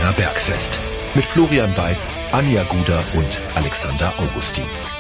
Giesinger Bergfest. Mit Florian Weiß, Anja Guder und Alexander Augustin.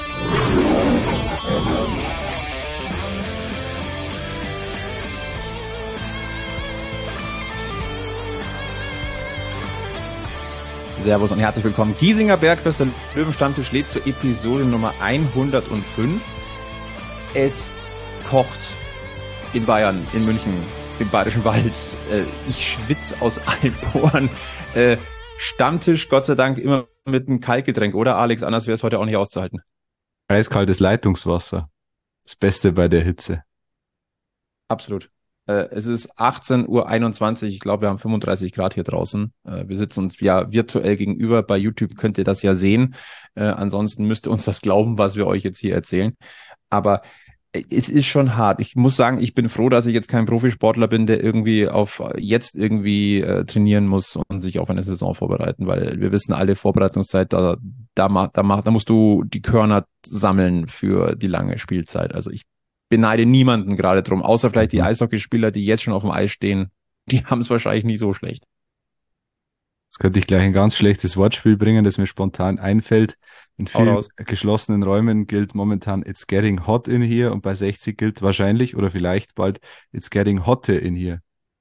Servus und herzlich willkommen. Giesinger Bergfest, der Löwenstammtisch lädt zur Episode Nummer 105. Es kocht in Bayern, in München, im Bayerischen Wald. Ich schwitze aus allen Poren. Stammtisch, Gott sei Dank, immer mit einem Kaltgetränk, oder Alex? Anders wäre es heute auch nicht auszuhalten. Eiskaltes Leitungswasser. Das Beste bei der Hitze. Absolut. Es ist 18:21 Uhr. Ich glaube, wir haben 35 Grad hier draußen. Wir sitzen uns ja virtuell gegenüber. Bei YouTube könnt ihr das ja sehen. Ansonsten müsst ihr uns das glauben, was wir euch jetzt hier erzählen. Aber es ist schon hart. Ich muss sagen, ich bin froh, dass ich jetzt kein Profisportler bin, der irgendwie auf jetzt irgendwie trainieren muss und sich auf eine Saison vorbereiten, weil wir wissen alle, Vorbereitungszeit, da musst du die Körner sammeln für die lange Spielzeit. Also ich beneide niemanden gerade drum, außer vielleicht die Eishockeyspieler, die jetzt schon auf dem Eis stehen. Die haben es wahrscheinlich nie so schlecht. Jetzt könnte ich gleich ein ganz schlechtes Wortspiel bringen, das mir spontan einfällt. In vielen geschlossenen Räumen gilt momentan It's getting hot in here und bei 60 gilt wahrscheinlich oder vielleicht bald It's getting hotte in here.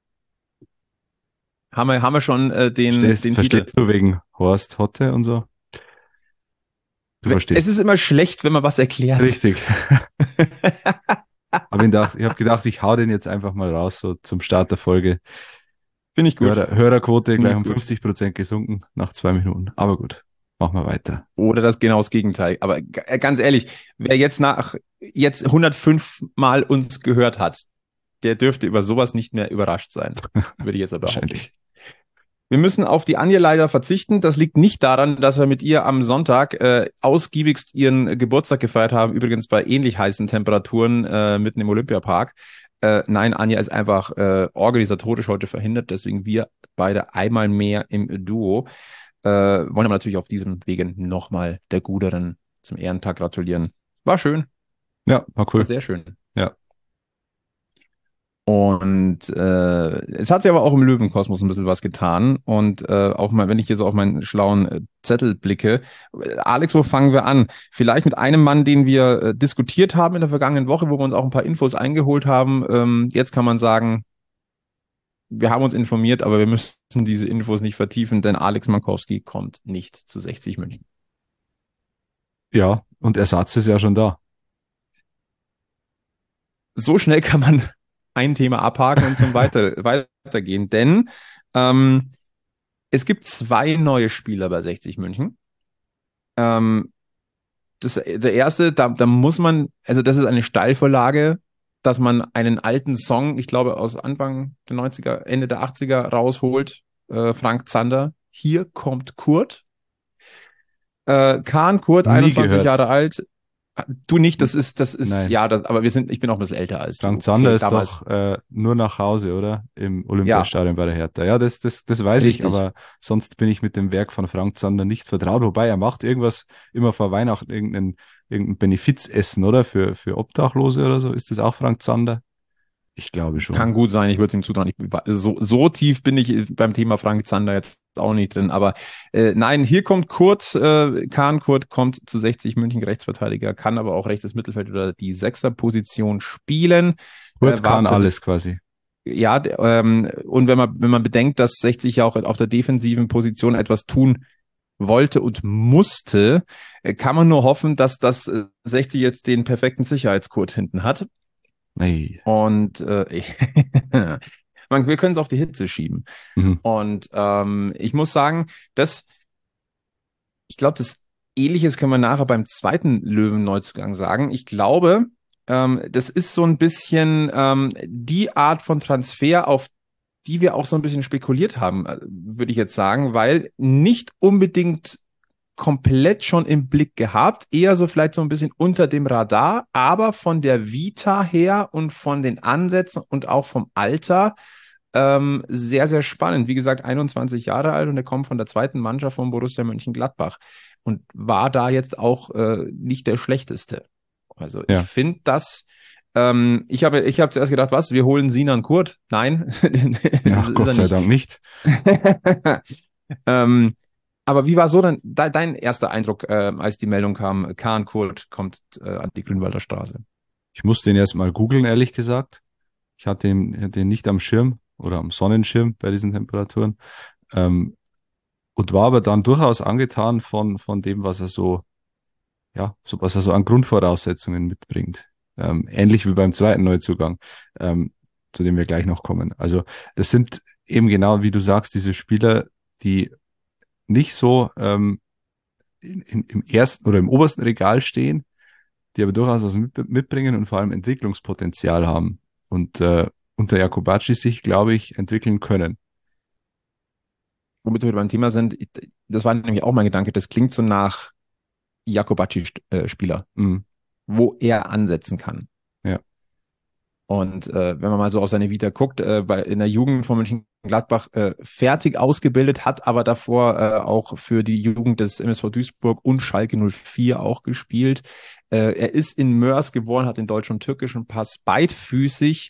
Haben wir schon den Titel? Verstehst du wegen Horst Hotte und so? Du verstehst. Es ist immer schlecht, wenn man was erklärt. Richtig. Aber ich habe gedacht, ich hau den jetzt einfach mal raus, so zum Start der Folge. Finde ich gut. Hörerquote gleich um 50% gesunken nach 2 Minuten. Aber gut, machen wir weiter. Oder das Gegenteil. Aber ganz ehrlich, wer jetzt 105 Mal uns gehört hat, der dürfte über sowas nicht mehr überrascht sein. Würde ich jetzt aber wahrscheinlich. Wir müssen auf die Anja leider verzichten. Das liegt nicht daran, dass wir mit ihr am Sonntag ausgiebigst ihren Geburtstag gefeiert haben. Übrigens bei ähnlich heißen Temperaturen mitten im Olympiapark. Nein, Anja ist einfach organisatorisch heute verhindert. Deswegen wir beide einmal mehr im Duo. Wollen aber natürlich auf diesem Wege nochmal der Guderin zum Ehrentag gratulieren. War schön. Ja, war cool. War sehr schön. Ja. Und es hat sich aber auch im Löwenkosmos ein bisschen was getan. Und wenn ich jetzt auf meinen schlauen Zettel blicke, Alex, wo fangen wir an? Vielleicht mit einem Mann, den wir diskutiert haben in der vergangenen Woche, wo wir uns auch ein paar Infos eingeholt haben. Jetzt kann man sagen, wir haben uns informiert, aber wir müssen diese Infos nicht vertiefen, denn Alex Mankowski kommt nicht zu 60 München. Ja, und Ersatz ist ja schon da. So schnell kann man ein Thema abhaken und zum weitergehen, denn es gibt 2 neue Spieler bei 60 München. Der erste, da muss man, also das ist eine Steilvorlage, dass man einen alten Song, ich glaube aus Anfang der 90er, Ende der 80er rausholt, Frank Zander, Hier kommt Kurt. Kahn Kurt, 21 Jahre alt. Du nicht, das ist, Nein. ja, aber ich bin auch ein bisschen älter als Frank Zander ist damals doch nur nach Hause, oder? Im Olympiastadion bei der Hertha. Ja, das weiß Richtig. ich, aber sonst bin ich mit dem Werk von Frank Zander nicht vertraut. Wobei er macht irgendwas immer vor Weihnachten, irgendein Benefizessen, oder? Für Obdachlose oder so. Ist das auch Frank Zander? Ich glaube schon. Kann gut sein, ich würde es ihm zutrauen. So tief bin ich beim Thema Frank Zander jetzt auch nicht drin. Aber nein, hier kommt Kurt. Kahn Kurt kommt zu 60 München, Rechtsverteidiger, kann aber auch rechtes Mittelfeld oder die Sechserposition spielen. Kurt kann alles quasi. Ja, und wenn man bedenkt, dass 60 ja auch auf der defensiven Position etwas tun wollte und musste, kann man nur hoffen, dass das 60 jetzt den perfekten Sicherheitskurt hinten hat. Hey. Und wir können es auf die Hitze schieben. Mhm. Und ich muss sagen, ich glaube, das Ähnliches können wir nachher beim zweiten Löwen-Neuzugang sagen. Ich glaube, das ist so ein bisschen die Art von Transfer, auf die wir auch so ein bisschen spekuliert haben, würde ich jetzt sagen, weil nicht unbedingt komplett schon im Blick gehabt, eher so vielleicht so ein bisschen unter dem Radar, aber von der Vita her und von den Ansätzen und auch vom Alter sehr, sehr spannend. Wie gesagt, 21 Jahre alt und er kommt von der zweiten Mannschaft von Borussia Mönchengladbach und war da jetzt auch nicht der Schlechteste. Also ich finde das, ich habe zuerst gedacht, wir holen Sinan Kurt? Nein. Ja, Gott sei Dank nicht. Ähm, aber wie war so dann dein erster Eindruck, als die Meldung kam, Kaan Kurt kommt an die Grünwalder Straße? Ich musste ihn erst mal googeln, ehrlich gesagt. Ich hatte ihn nicht am Schirm oder am Sonnenschirm bei diesen Temperaturen. Ähm, und war aber dann durchaus angetan von dem, was er was er so an Grundvoraussetzungen mitbringt. Ähnlich wie beim zweiten Neuzugang, zu dem wir gleich noch kommen. Also das sind eben genau, wie du sagst, diese Spieler, die nicht so im ersten oder im obersten Regal stehen, die aber durchaus was mitbringen und vor allem Entwicklungspotenzial haben und unter Jakobacci sich, glaube ich, entwickeln können. Womit wir beim Thema sind, das war nämlich auch mein Gedanke, das klingt so nach Jakobacci-Spieler, Mhm. wo er ansetzen kann. Ja. Und wenn man mal so auf seine Vita guckt, in der Jugend von Mönchengladbach fertig ausgebildet, hat aber davor auch für die Jugend des MSV Duisburg und Schalke 04 auch gespielt. Er ist in Mörs geboren, hat den deutschen und türkischen Pass, beidfüßig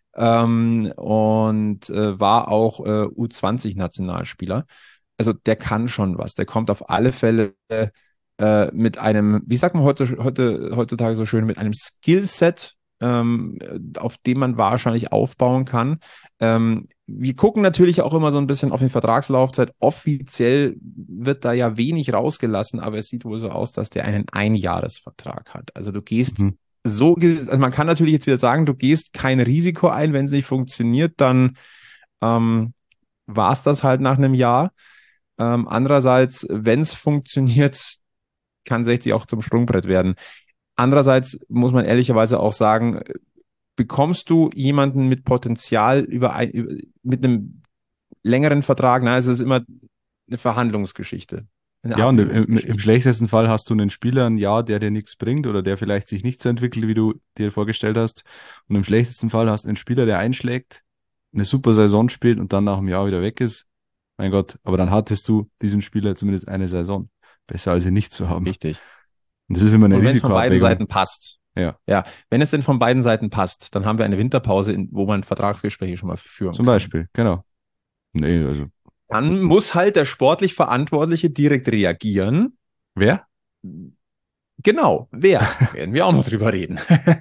und war auch U20-Nationalspieler. Also der kann schon was. Der kommt auf alle Fälle mit einem, wie sagt man heutzutage so schön, mit einem Skillset, auf dem man wahrscheinlich aufbauen kann. Wir gucken natürlich auch immer so ein bisschen auf die Vertragslaufzeit. Offiziell wird da ja wenig rausgelassen, aber es sieht wohl so aus, dass der einen Einjahresvertrag hat. Also du gehst Mhm. also man kann natürlich jetzt wieder sagen, du gehst kein Risiko ein, wenn es nicht funktioniert, dann war es das halt nach einem Jahr. Andererseits, wenn es funktioniert, kann 60 auch zum Sprungbrett werden. Andererseits muss man ehrlicherweise auch sagen, bekommst du jemanden mit Potenzial mit einem längeren Vertrag, na, es ist immer eine Verhandlungsgeschichte, eine Ja, und im Abwägungsgeschichte. schlechtesten Fall hast du einen Spieler ein Jahr, der dir nichts bringt oder der vielleicht sich nicht so entwickelt, wie du dir vorgestellt hast. Und im schlechtesten Fall hast du einen Spieler, der einschlägt, eine super Saison spielt und dann nach einem Jahr wieder weg ist. Mein Gott, aber dann hattest du diesen Spieler zumindest eine Saison. Besser als ihn nicht zu haben. Richtig. Und das ist immer eine Und wenn es von beiden Risikoabwägung. Seiten passt, Ja, ja, wenn es denn von beiden Seiten passt, dann haben wir eine Winterpause, wo man Vertragsgespräche schon mal führen zum kann. Beispiel, genau. Nee, also. Dann muss halt der sportlich Verantwortliche direkt reagieren. Wer? Genau, wer? Werden wir auch noch drüber reden.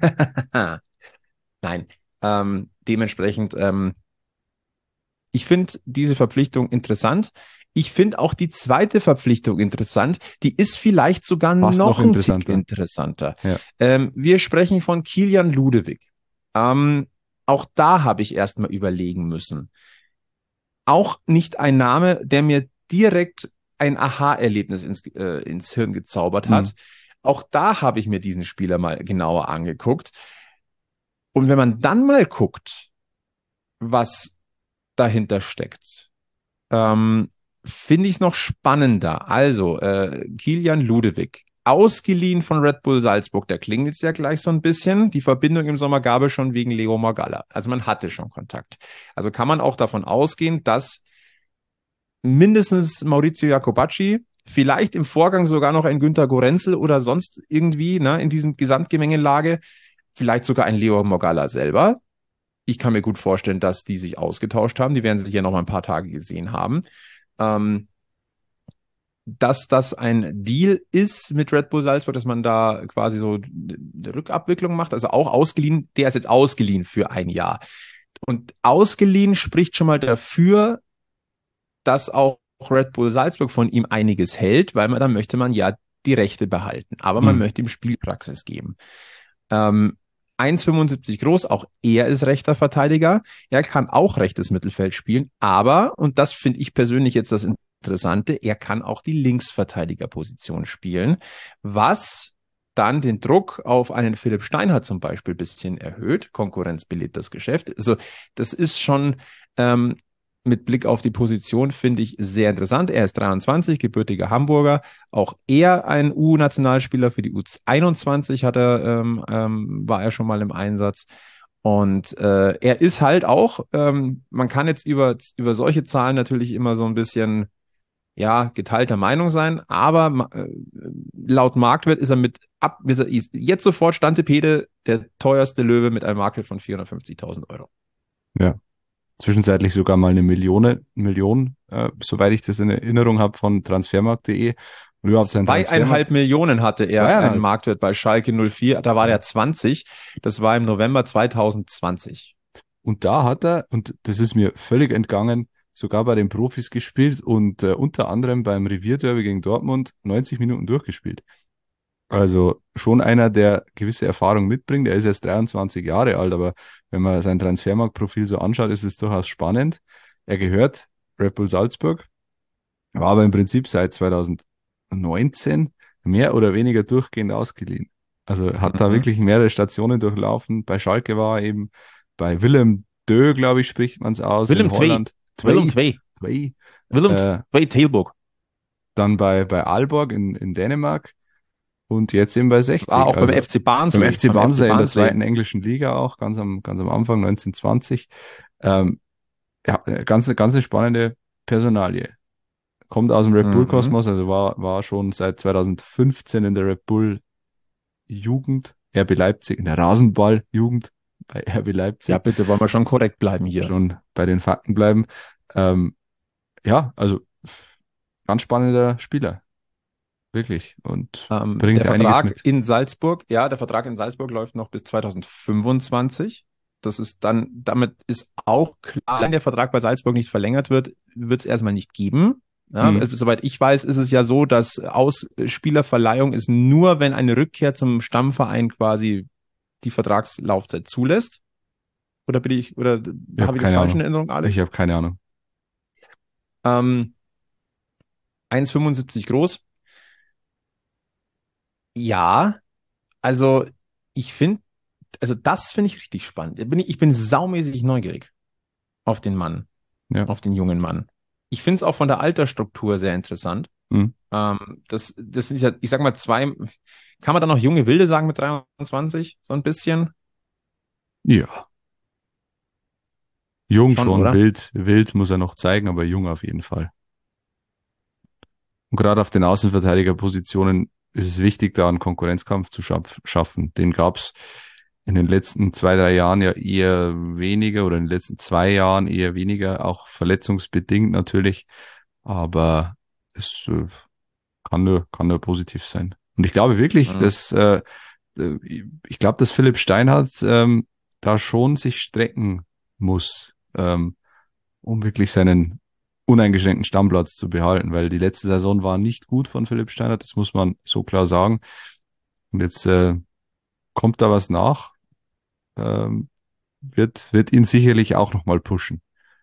Nein, dementsprechend, ich finde diese Verpflichtung interessant. Ich finde auch die zweite Verpflichtung interessant. Die ist vielleicht sogar Fast noch noch ein Tick interessanter. interessanter. Ja. Wir sprechen von Kilian Ludewig. Auch da habe ich erstmal überlegen müssen. Auch nicht ein Name, der mir direkt ein Aha-Erlebnis ins Hirn gezaubert Mhm. hat. Auch da habe ich mir diesen Spieler mal genauer angeguckt. Und wenn man dann mal guckt, was dahinter steckt, finde ich es noch spannender. Also, Kilian Ludewig, ausgeliehen von Red Bull Salzburg, der klingt jetzt ja gleich so ein bisschen. Die Verbindung im Sommer gab es schon wegen Leo Magalla. Also man hatte schon Kontakt. Also kann man auch davon ausgehen, dass mindestens Maurizio Jacobacci, vielleicht im Vorgang sogar noch ein Günter Gorenzel oder sonst irgendwie, ne, in diesem Gesamtgemengelage, vielleicht sogar ein Leo Magalla selber. Ich kann mir gut vorstellen, dass die sich ausgetauscht haben. Die werden sich ja noch mal ein paar Tage gesehen haben. Ähm, dass das ein Deal ist mit Red Bull Salzburg, dass man da quasi so eine Rückabwicklung macht. Also auch ausgeliehen, der ist jetzt ausgeliehen für ein Jahr. Und ausgeliehen spricht schon mal dafür, dass auch Red Bull Salzburg von ihm einiges hält, weil dann möchte man ja die Rechte behalten. Aber man Mhm. möchte ihm Spielpraxis geben. 1,75 groß, auch er ist rechter Verteidiger. Er kann auch rechtes Mittelfeld spielen, aber, und das finde ich persönlich jetzt das Interessante, er kann auch die Linksverteidigerposition spielen, was dann den Druck auf einen Philipp Steinhardt zum Beispiel ein bisschen erhöht. Konkurrenz belebt das Geschäft. Also das ist schon mit Blick auf die Position, finde ich, sehr interessant. Er ist 23, gebürtiger Hamburger. Auch er ein U-Nationalspieler für die U21 war er schon mal im Einsatz. Und er ist halt auch, man kann jetzt über solche Zahlen natürlich immer so ein bisschen, ja, geteilter Meinung sein, aber laut Marktwert ist jetzt sofort Stand der Pede der teuerste Löwe mit einem Marktwert von 450.000 Euro. Ja. zwischenzeitlich sogar mal eine Million, soweit ich das in Erinnerung habe, von Transfermarkt.de. Und überhaupt sein 2,5 Millionen hatte er einen 2,5. Marktwert bei Schalke 04. Da war er 20. Das war im November 2020. Und da hat er, und das ist mir völlig entgangen, sogar bei den Profis gespielt und unter anderem beim Revierderby gegen Dortmund 90 Minuten durchgespielt. Also schon einer, der gewisse Erfahrung mitbringt. Er ist erst 23 Jahre alt, aber wenn man sein Transfermarktprofil so anschaut, ist es durchaus spannend. Er gehört Red Bull Salzburg, war aber im Prinzip seit 2019 mehr oder weniger durchgehend ausgeliehen. Also hat da wirklich mehrere Stationen durchlaufen. Bei Schalke war er eben, bei Willem II, glaube ich, spricht man es aus, Willem in Holland. Willem II. Twee. Willem Äh, II Tilburg. Dann bei Aalborg in Dänemark und jetzt eben bei War 60. auch beim Also FC beim Barnsley. FC Barnsley in der Barnsley. zweiten englischen Liga auch, ganz am Anfang, 1920. Ähm, ja, ganz eine spannende Personalie. Kommt aus dem Red Bull Mhm. Kosmos, also war schon seit 2015 in der Red Bull Jugend, RB Leipzig, in der Rasenball Jugend bei RB Ja, Leipzig. bitte, wollen wir schon korrekt bleiben hier. Schon bei den Fakten bleiben. Ähm, ja, also ganz spannender Spieler. Wirklich. Und Der bringt einiges Vertrag mit. in Salzburg, ja, der Vertrag in Salzburg läuft noch bis 2025. Das ist dann, damit ist auch klar, wenn der Vertrag bei Salzburg nicht verlängert wird, wird es erstmal nicht geben. Ja, Mhm. also, soweit ich weiß, ist es ja so, dass Spielerverleihung ist nur, wenn eine Rückkehr zum Stammverein quasi die Vertragslaufzeit zulässt. Oder Ich habe habe ich das keine falsch in Ahnung. Erinnerung, Ich Alex? habe keine Ahnung. Ähm, 1,75 groß. Ja, also ich finde, also das finde ich richtig spannend. Ich bin saumäßig neugierig auf den Mann, Ja. auf den jungen Mann. Ich finde es auch von der Altersstruktur sehr interessant. Mhm. Das ist ja, ich sag mal, kann man da noch junge Wilde sagen mit 23? So ein bisschen? Ja. Jung Schon, schon, oder? wild muss er noch zeigen, aber jung auf jeden Fall. Und gerade auf den Außenverteidigerpositionen ist es wichtig, da einen Konkurrenzkampf zu schaffen. Den gab es in den letzten 2, 3 Jahren ja eher weniger oder in den letzten 2 Jahren eher weniger, auch verletzungsbedingt natürlich. Aber es kann nur positiv sein. Und ich glaube wirklich, Mhm. ich glaube, dass Philipp Steinhardt da schon sich strecken muss, um wirklich seinen uneingeschränkten Stammplatz zu behalten, weil die letzte Saison war nicht gut von Philipp Steinhardt, das muss man so klar sagen. Und jetzt kommt da was nach, ähm, wird ihn sicherlich auch nochmal pushen.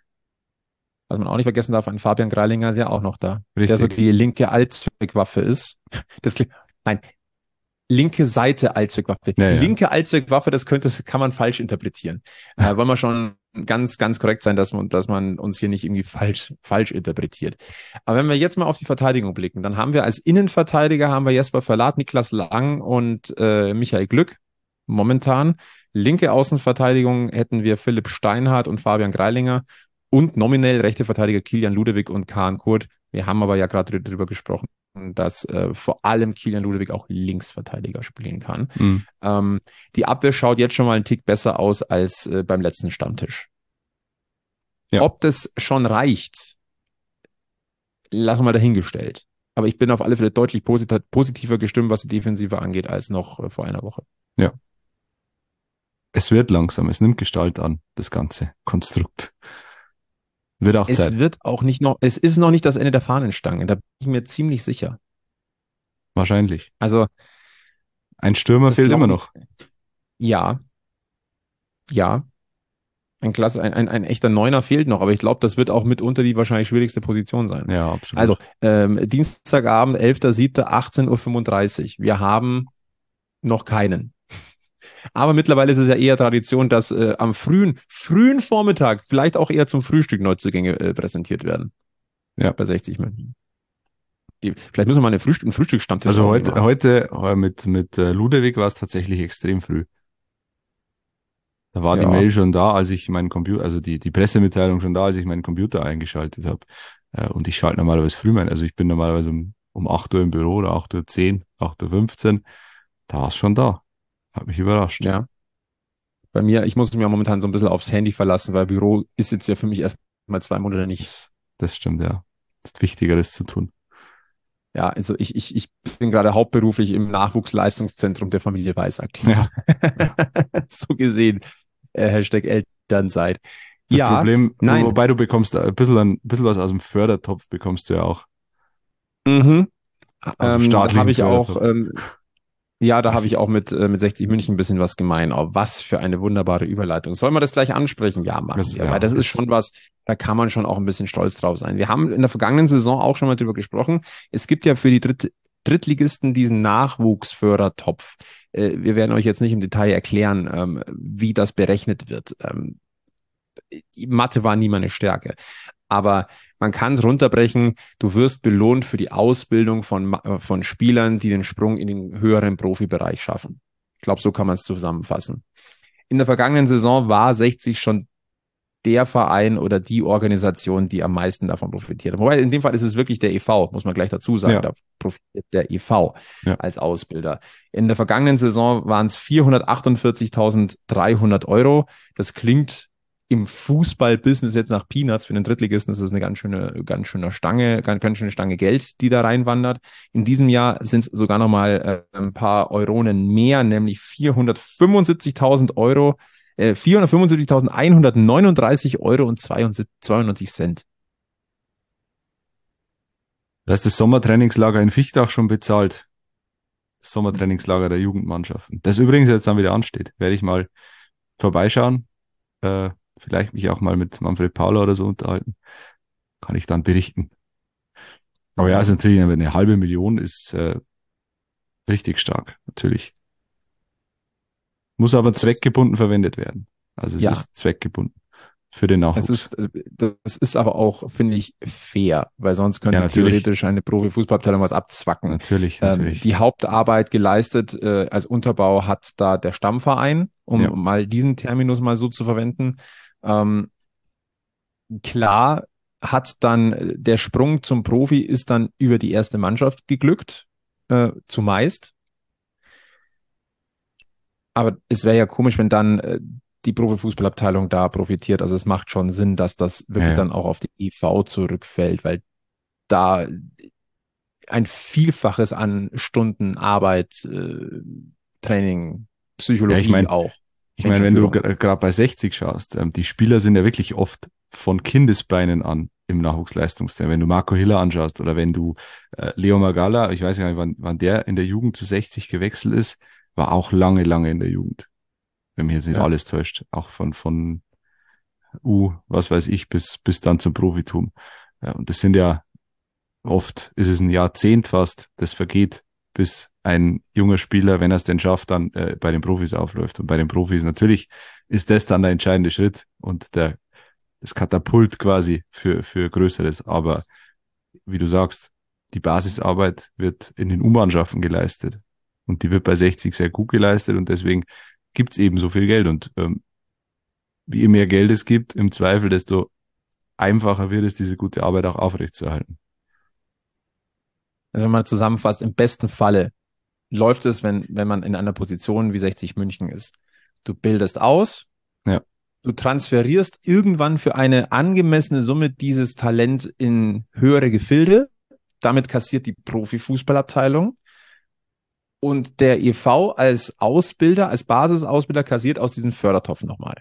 Was man auch nicht vergessen darf, ein Fabian Greilinger ist ja auch noch da, der so Richtig. die linke Allzweckwaffe ist. Das, nein, linke Seite Allzweckwaffe. Ja, Die ja. linke Allzweckwaffe, kann man falsch interpretieren. Wollen wir schon ganz korrekt sein, dass man uns hier nicht irgendwie falsch interpretiert. Aber wenn wir jetzt mal auf die Verteidigung blicken, dann haben wir als Innenverteidiger haben wir Jesper Verlat, Niklas Lang und Michael Glück momentan. Linke Außenverteidigung hätten wir Philipp Steinhardt und Fabian Greilinger und nominell rechte Verteidiger Kilian Ludewig und Kaan Kurt. Wir haben aber ja gerade drüber gesprochen, dass vor allem Kilian Ludewig auch Linksverteidiger spielen kann. Mhm. Die Abwehr schaut jetzt schon mal einen Tick besser aus als beim letzten Stammtisch. Ja. Ob das schon reicht, lassen wir mal dahingestellt. Aber ich bin auf alle Fälle deutlich positiver gestimmt, was die Defensive angeht, als noch vor einer Woche. Ja. Es wird langsam, es nimmt Gestalt an, das ganze Konstrukt. Wird auch Zeit. Es ist noch nicht das Ende der Fahnenstange, da bin ich mir ziemlich sicher. Wahrscheinlich. Also, Ein Stürmer das fehlt immer glaube ich, noch. ja, ja. Ein echter Neuner fehlt noch, aber ich glaube, das wird auch mitunter die wahrscheinlich schwierigste Position sein. Ja, Also, absolut. Dienstagabend, 11.07., 18:35 Uhr. Wir haben noch keinen. Aber mittlerweile ist es ja eher Tradition, dass am frühen Vormittag vielleicht auch eher zum Frühstück Neuzugänge präsentiert werden. Ja. Bei 60 München. Vielleicht müssen wir mal einen Frühstücksstammtisch Also irgendwie machen. heute mit Ludewig war es tatsächlich extrem früh. Da war die Ja. Mail schon da, als ich meinen Computer, also die Pressemitteilung schon da, als ich meinen Computer eingeschaltet habe. Und ich schalte normalerweise früh also ich bin normalerweise um 8 Uhr im Büro oder 8:10 Uhr, 8:15 Uhr. Da war es schon da. Hat mich überrascht. Ja. Bei mir, ich muss mich ja momentan so ein bisschen aufs Handy verlassen, weil Büro ist jetzt ja für mich erst mal 2 Monate nicht. Das stimmt, ja. Das ist Wichtigeres zu tun. Ja, also ich bin gerade hauptberuflich im Nachwuchsleistungszentrum der Familie Weiß aktiv. Ja. So gesehen, Hashtag Elternzeit. Das Ja, Problem, nein. wobei du bekommst ein bisschen was aus dem Fördertopf bekommst du ja auch. Mhm. Aus dem Da habe staatlichen ich auch, Fördertopf. ja, da Weiß habe ich ich. auch mit 60 München ein bisschen was gemein. Oh, was für eine wunderbare Überleitung. Sollen wir das gleich ansprechen? Ja, machen wir. Weil Ja, das ist schon was, da kann man schon auch ein bisschen stolz drauf sein. Wir haben in der vergangenen Saison auch schon mal drüber gesprochen. Es gibt ja für die Drittligisten diesen Nachwuchsfördertopf. Wir werden euch jetzt nicht im Detail erklären, wie das berechnet wird. Mathe war nie meine Stärke. Aber man kann es runterbrechen, du wirst belohnt für die Ausbildung von Spielern, die den Sprung in den höheren Profibereich schaffen. Ich glaube, so kann man es zusammenfassen. In der vergangenen Saison war 60 schon der Verein oder die Organisation, die am meisten davon profitiert. Wobei in dem Fall ist es wirklich der e.V., muss man gleich dazu sagen. Ja. Da profitiert der e.V. Ja. als Ausbilder. In der vergangenen Saison waren es 448.300 Euro. Das klingt im Fußballbusiness jetzt nach Peanuts. Für den Drittligisten ist das eine ganz schöne Stange Geld, die da reinwandert. In diesem Jahr sind es sogar nochmal ein paar Euronen mehr, nämlich 475.000 Euro. 475.139 Euro und 92 Cent. Da ist das Sommertrainingslager in Fichtach schon bezahlt. Das Sommertrainingslager der Jugendmannschaften. Das übrigens jetzt dann wieder ansteht. Werde ich mal vorbeischauen. Vielleicht mich auch mal mit Manfred Paula oder so unterhalten. Kann ich dann berichten. Aber ja, ist natürlich eine 500.000 ist richtig stark, natürlich. Muss aber zweckgebunden verwendet werden. Also es ist zweckgebunden für den Nachwuchs. Das ist aber auch, finde ich, fair, weil sonst könnte theoretisch eine Profifußballabteilung was abzwacken. Natürlich. Die Hauptarbeit geleistet als Unterbau hat da der Stammverein, um mal diesen Terminus mal so zu verwenden. Klar hat dann der Sprung zum Profi ist dann über die erste Mannschaft geglückt, zumeist. Aber es wäre ja komisch, wenn dann die Profifußballabteilung da profitiert. Also es macht schon Sinn, dass das wirklich dann auch auf die EV zurückfällt, weil da ein Vielfaches an Stunden Arbeit, Training, Psychologie auch. Ich meine, wenn du gerade bei 60 schaust, die Spieler sind ja wirklich oft von Kindesbeinen an im Nachwuchsleistungszentrum. Wenn du Marco Hiller anschaust oder wenn du Leo Magala, ich weiß gar nicht, wann der in der Jugend zu 60 gewechselt ist, war auch lange in der Jugend. Wenn mich jetzt nicht alles täuscht. Auch von was weiß ich, bis dann zum Profitum. Ja, und das sind ja oft, ist es ein Jahrzehnt fast, das vergeht, bis ein junger Spieler, wenn er es denn schafft, dann bei den Profis aufläuft. Und bei den Profis natürlich ist das dann der entscheidende Schritt und das Katapult quasi für Größeres. Aber wie du sagst, die Basisarbeit wird in den U-Mannschaften geleistet. Und die wird bei 60 sehr gut geleistet und deswegen gibt's eben so viel Geld. Und je mehr Geld es gibt, im Zweifel, desto einfacher wird es, diese gute Arbeit auch aufrechtzuerhalten. Also wenn man zusammenfasst, im besten Falle läuft es, wenn man in einer Position wie 60 München ist. Du bildest aus, du transferierst irgendwann für eine angemessene Summe dieses Talent in höhere Gefilde, damit kassiert die Profifußballabteilung und der e.V. als Ausbilder, als Basisausbilder kassiert aus diesem Fördertopf nochmal.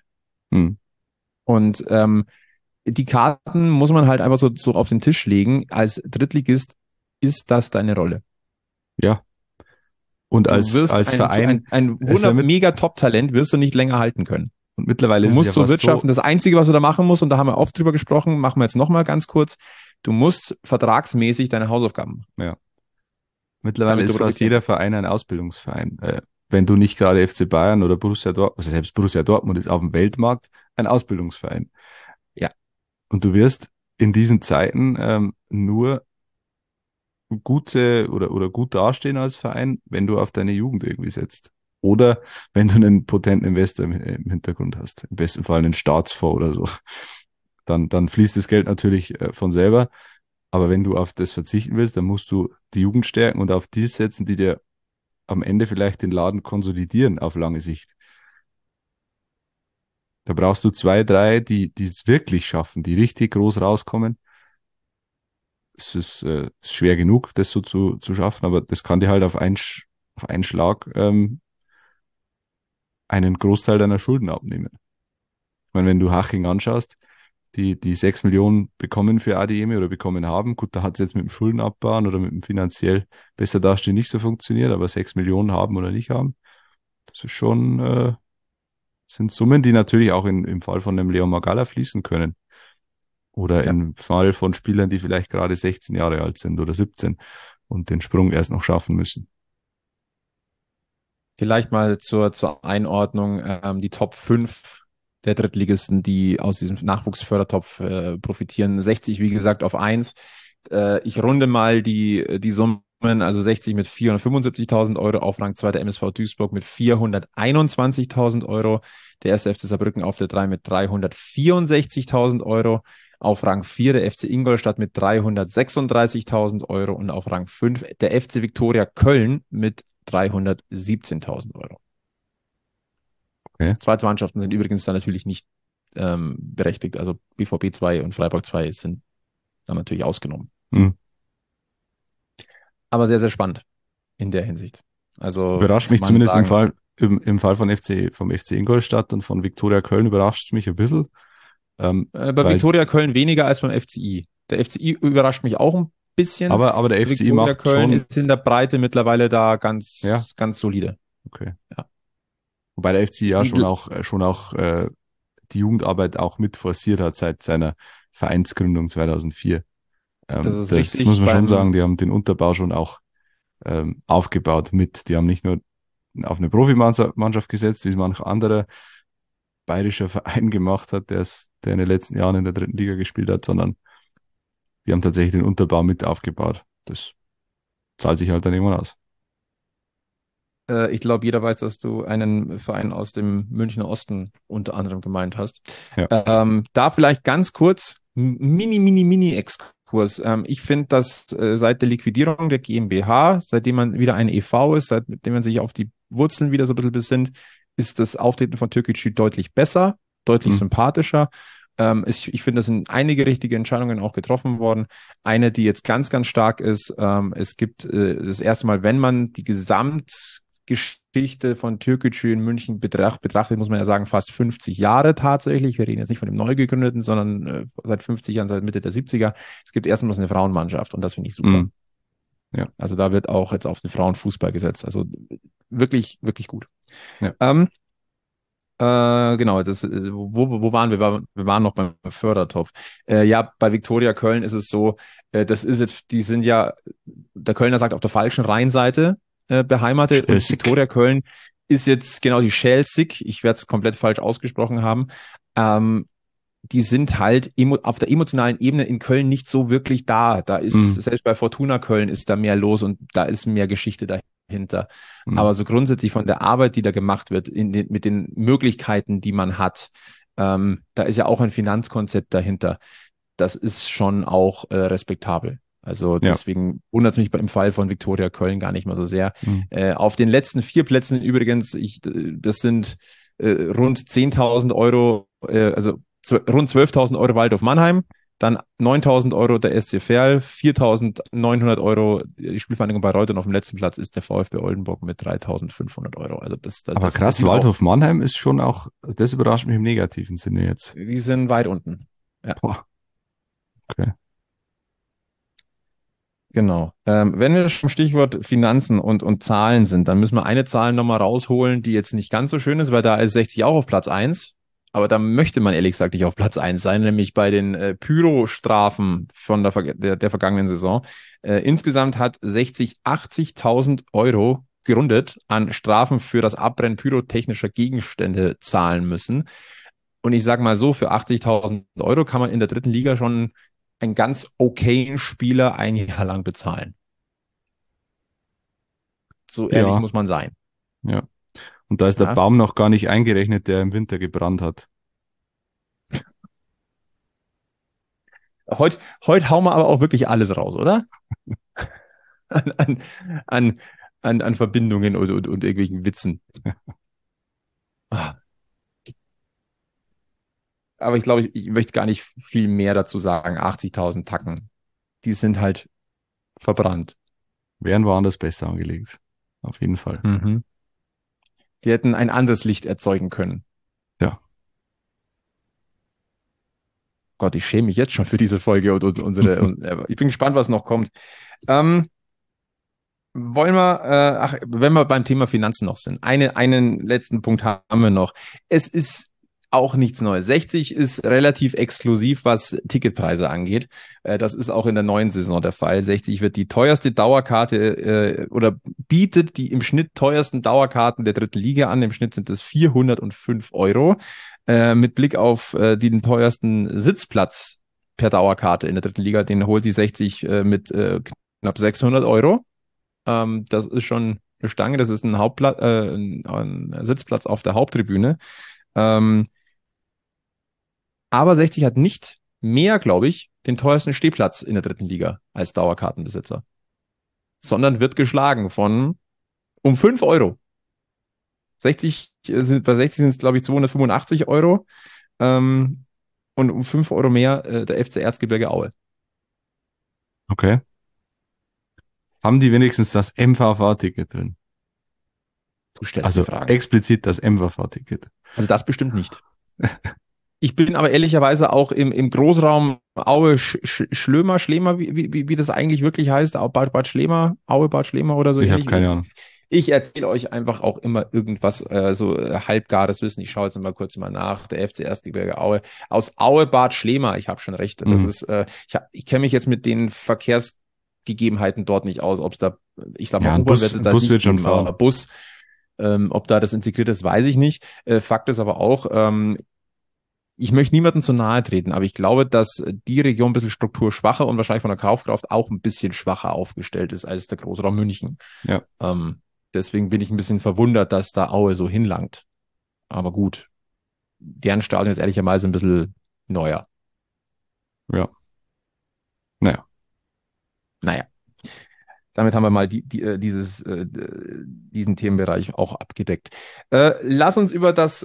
Und die Karten muss man halt einfach so auf den Tisch legen. Als Drittligist ist das deine Rolle. Ja. Und als Verein. Ein mega Top-Talent wirst du nicht länger halten können. Und mittlerweile du musst so wirtschaften. Das Einzige, was du da machen musst, und da haben wir oft drüber gesprochen, machen wir jetzt nochmal ganz kurz, du musst vertragsmäßig deine Hausaufgaben machen. Ja. Mittlerweile ist fast jeder Verein ein Ausbildungsverein. Wenn du nicht gerade FC Bayern oder Borussia Dortmund, also selbst Borussia Dortmund ist auf dem Weltmarkt ein Ausbildungsverein. Ja. Und du wirst in diesen Zeiten nur gut dastehen als Verein, wenn du auf deine Jugend irgendwie setzt. Oder wenn du einen potenten Investor im Hintergrund hast. Im besten Fall einen Staatsfonds oder so. Dann fließt das Geld natürlich von selber. Aber wenn du auf das verzichten willst, dann musst du die Jugend stärken und auf Deals setzen, die dir am Ende vielleicht den Laden konsolidieren auf lange Sicht. Da brauchst du 2, 3, die es wirklich schaffen, die richtig groß rauskommen. Es ist schwer genug, das so zu schaffen, aber das kann dir halt auf einen Schlag einen Großteil deiner Schulden abnehmen. Ich meine, wenn du Haching anschaust, die 6 Millionen bekommen für ADM oder bekommen haben, gut, da hat es jetzt mit dem Schuldenabbauen oder mit dem finanziell besser dastehen nicht so funktioniert, aber 6 Millionen haben oder nicht haben, das ist schon, sind Summen, die natürlich auch im Fall von einem Leon Magalla fließen können. Oder Ja. im Fall von Spielern, die vielleicht gerade 16 Jahre alt sind oder 17 und den Sprung erst noch schaffen müssen. Vielleicht mal zur Einordnung, die Top 5 der Drittligisten, die aus diesem Nachwuchsfördertopf profitieren. 60, wie gesagt, auf 1. Ich runde mal die Summen, also 60 mit 475.000 Euro, auf Rang 2 der MSV Duisburg mit 421.000 Euro, der 1. FC Saarbrücken auf der 3 mit 364.000 Euro, auf Rang 4 der FC Ingolstadt mit 336.000 Euro und auf Rang 5 der FC Viktoria Köln mit 317.000 Euro. Okay. Zweite Mannschaften sind übrigens dann natürlich nicht berechtigt. Also BVB 2 und Freiburg 2 sind dann natürlich ausgenommen. Hm. Aber sehr, sehr spannend in der Hinsicht. Also Überrascht kann mich man zumindest sagen, im Fall vom FC Ingolstadt und von Viktoria Köln überrascht es mich ein bisschen, bei weil, Viktoria Köln weniger als beim FCI. Der FCI überrascht mich auch ein bisschen. aber der FCI Viktoria macht Köln schon, ist in der Breite mittlerweile da ja, ganz, ganz solide. okay. Ja. Wobei der FCI ja Die, schon auch die Jugendarbeit auch mit forciert hat seit seiner Vereinsgründung 2004. das ist Das muss richtig. man schon sagen, die haben den Unterbau schon auch aufgebaut mit. Die haben nicht nur auf eine Profimannschaft gesetzt, wie es manch anderer bayerischer Verein gemacht hat, der in den letzten Jahren in der dritten Liga gespielt hat, sondern die haben tatsächlich den Unterbau mit aufgebaut. Das zahlt sich halt dann irgendwann aus. Ich glaube, jeder weiß, dass du einen Verein aus dem Münchner Osten unter anderem gemeint hast. Ja, Da vielleicht ganz kurz, Mini-Exkurs. Ich finde, dass seit der Liquidierung der GmbH, seitdem man wieder ein e.V. ist, seitdem man sich auf die Wurzeln wieder so ein bisschen besinnt, ist das Auftreten von Türkgücü deutlich besser, deutlich hm, sympathischer. Ich finde, da sind einige richtige Entscheidungen auch getroffen worden. Eine, die jetzt ganz, ganz stark ist, es gibt das erste Mal, wenn man die Gesamtgeschichte von Türkgücü in München betrachtet, muss man ja sagen, fast 50 Jahre tatsächlich. Wir reden jetzt nicht von dem neu gegründeten, sondern seit 50 Jahren, seit Mitte der 70er. Es gibt erstmals eine Frauenmannschaft und das finde ich super. hm, ja, Also da wird auch jetzt auf den Frauenfußball gesetzt. Also wirklich, wirklich gut. ja. Ähm, genau, wo waren wir? Wir waren noch beim Fördertopf. Ja, bei Viktoria Köln ist es so, das ist jetzt, die sind ja, der Kölner sagt, auf der falschen Rheinseite beheimatet und Stressig. Viktoria Köln ist jetzt genau die Schelsig, ich werde es komplett falsch ausgesprochen haben. Die sind halt auf der emotionalen Ebene in Köln nicht so wirklich da. Da ist, Hm, selbst bei Fortuna Köln ist da mehr los und da ist mehr Geschichte dahinter. hm, Aber so grundsätzlich von der Arbeit, die da gemacht wird, mit den Möglichkeiten, die man hat, da ist ja auch ein Finanzkonzept dahinter. Das ist schon auch respektabel. Also ja, deswegen wundert es mich im Fall von Viktoria Köln gar nicht mal so sehr. hm. Auf den letzten 4 Plätzen übrigens, das sind rund 10.000 Euro, also rund 12.000 Euro Waldorf Mannheim, dann 9.000 Euro der SC Verl, 4.900 Euro die Spielvereinigung Bayreuth und auf dem letzten Platz ist der VfB Oldenburg mit 3.500 Euro. Also Aber das krass, sieht auch, Waldhof Mannheim ist schon auch, das überrascht mich im negativen Sinne jetzt. die sind weit unten. Ja, Boah, okay. genau. Wenn wir schon Stichwort Finanzen und Zahlen sind, dann müssen wir eine Zahl nochmal rausholen, die jetzt nicht ganz so schön ist, weil da ist 60 auch auf Platz 1. Aber da möchte man ehrlich gesagt nicht auf Platz 1 sein, nämlich bei den Pyro-Strafen von der vergangenen Saison. Insgesamt hat 60 80.000 Euro gerundet an Strafen für das Abbrennen pyrotechnischer Gegenstände zahlen müssen. Und ich sage mal so, für 80.000 Euro kann man in der dritten Liga schon einen ganz okayen Spieler ein Jahr lang bezahlen. So ehrlich Ja, muss man sein. ja. Und da ist der Ja? Baum noch gar nicht eingerechnet, der im Winter gebrannt hat. Heute hauen wir aber auch wirklich alles raus, oder? An, an, an, an Verbindungen und irgendwelchen Witzen. Ah, Aber ich glaube, ich möchte gar nicht viel mehr dazu sagen. 80.000 Tacken, die sind halt verbrannt. Wären woanders besser angelegt. Auf jeden Fall. Mhm. Die hätten ein anderes Licht erzeugen können. Ja. Gott, ich schäme mich jetzt schon für diese Folge und ich bin gespannt, was noch kommt. Ähm, Wollen wir, wenn wir beim Thema Finanzen noch sind, einen letzten Punkt haben wir noch. Es ist auch nichts Neues. 60 ist relativ exklusiv, was Ticketpreise angeht. Das ist auch in der neuen Saison der Fall. 60 wird die teuerste Dauerkarte oder bietet die im Schnitt teuersten Dauerkarten der dritten Liga an. Im Schnitt sind es 405 Euro. Mit Blick auf den teuersten Sitzplatz per Dauerkarte in der dritten Liga, den holt die 60 mit knapp 600 Euro. Das ist schon eine Stange, das ist ein Sitzplatz auf der Haupttribüne. Ähm, aber 60 hat nicht mehr, glaube ich, den teuersten Stehplatz in der dritten Liga als Dauerkartenbesitzer, sondern wird geschlagen von um 5 Euro. Bei 60 sind es, glaube ich, 285 Euro und um 5 Euro mehr der FC Erzgebirge Aue. Okay. Haben die wenigstens das MVV-Ticket drin? Du stellst mir Also Fragen. explizit das MVV-Ticket. Also das bestimmt nicht. Ich bin aber ehrlicherweise auch im Großraum Aue Schlema, wie das eigentlich wirklich heißt, Bad Schlema, Aue Bad Schlema oder so Ich habe ähnlich. keine Ahnung. Ich erzähle euch einfach auch immer irgendwas, halbgares Wissen. Ich schaue jetzt mal kurz nach. Der FC Erzgebirge Aue aus Aue Bad Schlema. Ich habe schon recht. Das ist, ich kenne mich jetzt mit den Verkehrsgegebenheiten dort nicht aus, ob es da, ich sag mal, Ja, ein U-Bahn Bus, wird es ein da Bus nicht wird schon geben, aber fahren. Bus, ob da das integriert ist, weiß ich nicht. Fakt ist aber auch, ich möchte niemandem zu nahe treten, aber ich glaube, dass die Region ein bisschen strukturschwacher und wahrscheinlich von der Kaufkraft auch ein bisschen schwacher aufgestellt ist als der Großraum München. Ja. Deswegen bin ich ein bisschen verwundert, dass da Aue so hinlangt. Aber gut, deren Stadion ist ehrlicherweise ein bisschen neuer. Ja. Naja. Naja, damit haben wir mal diesen Themenbereich auch abgedeckt. Lass uns über das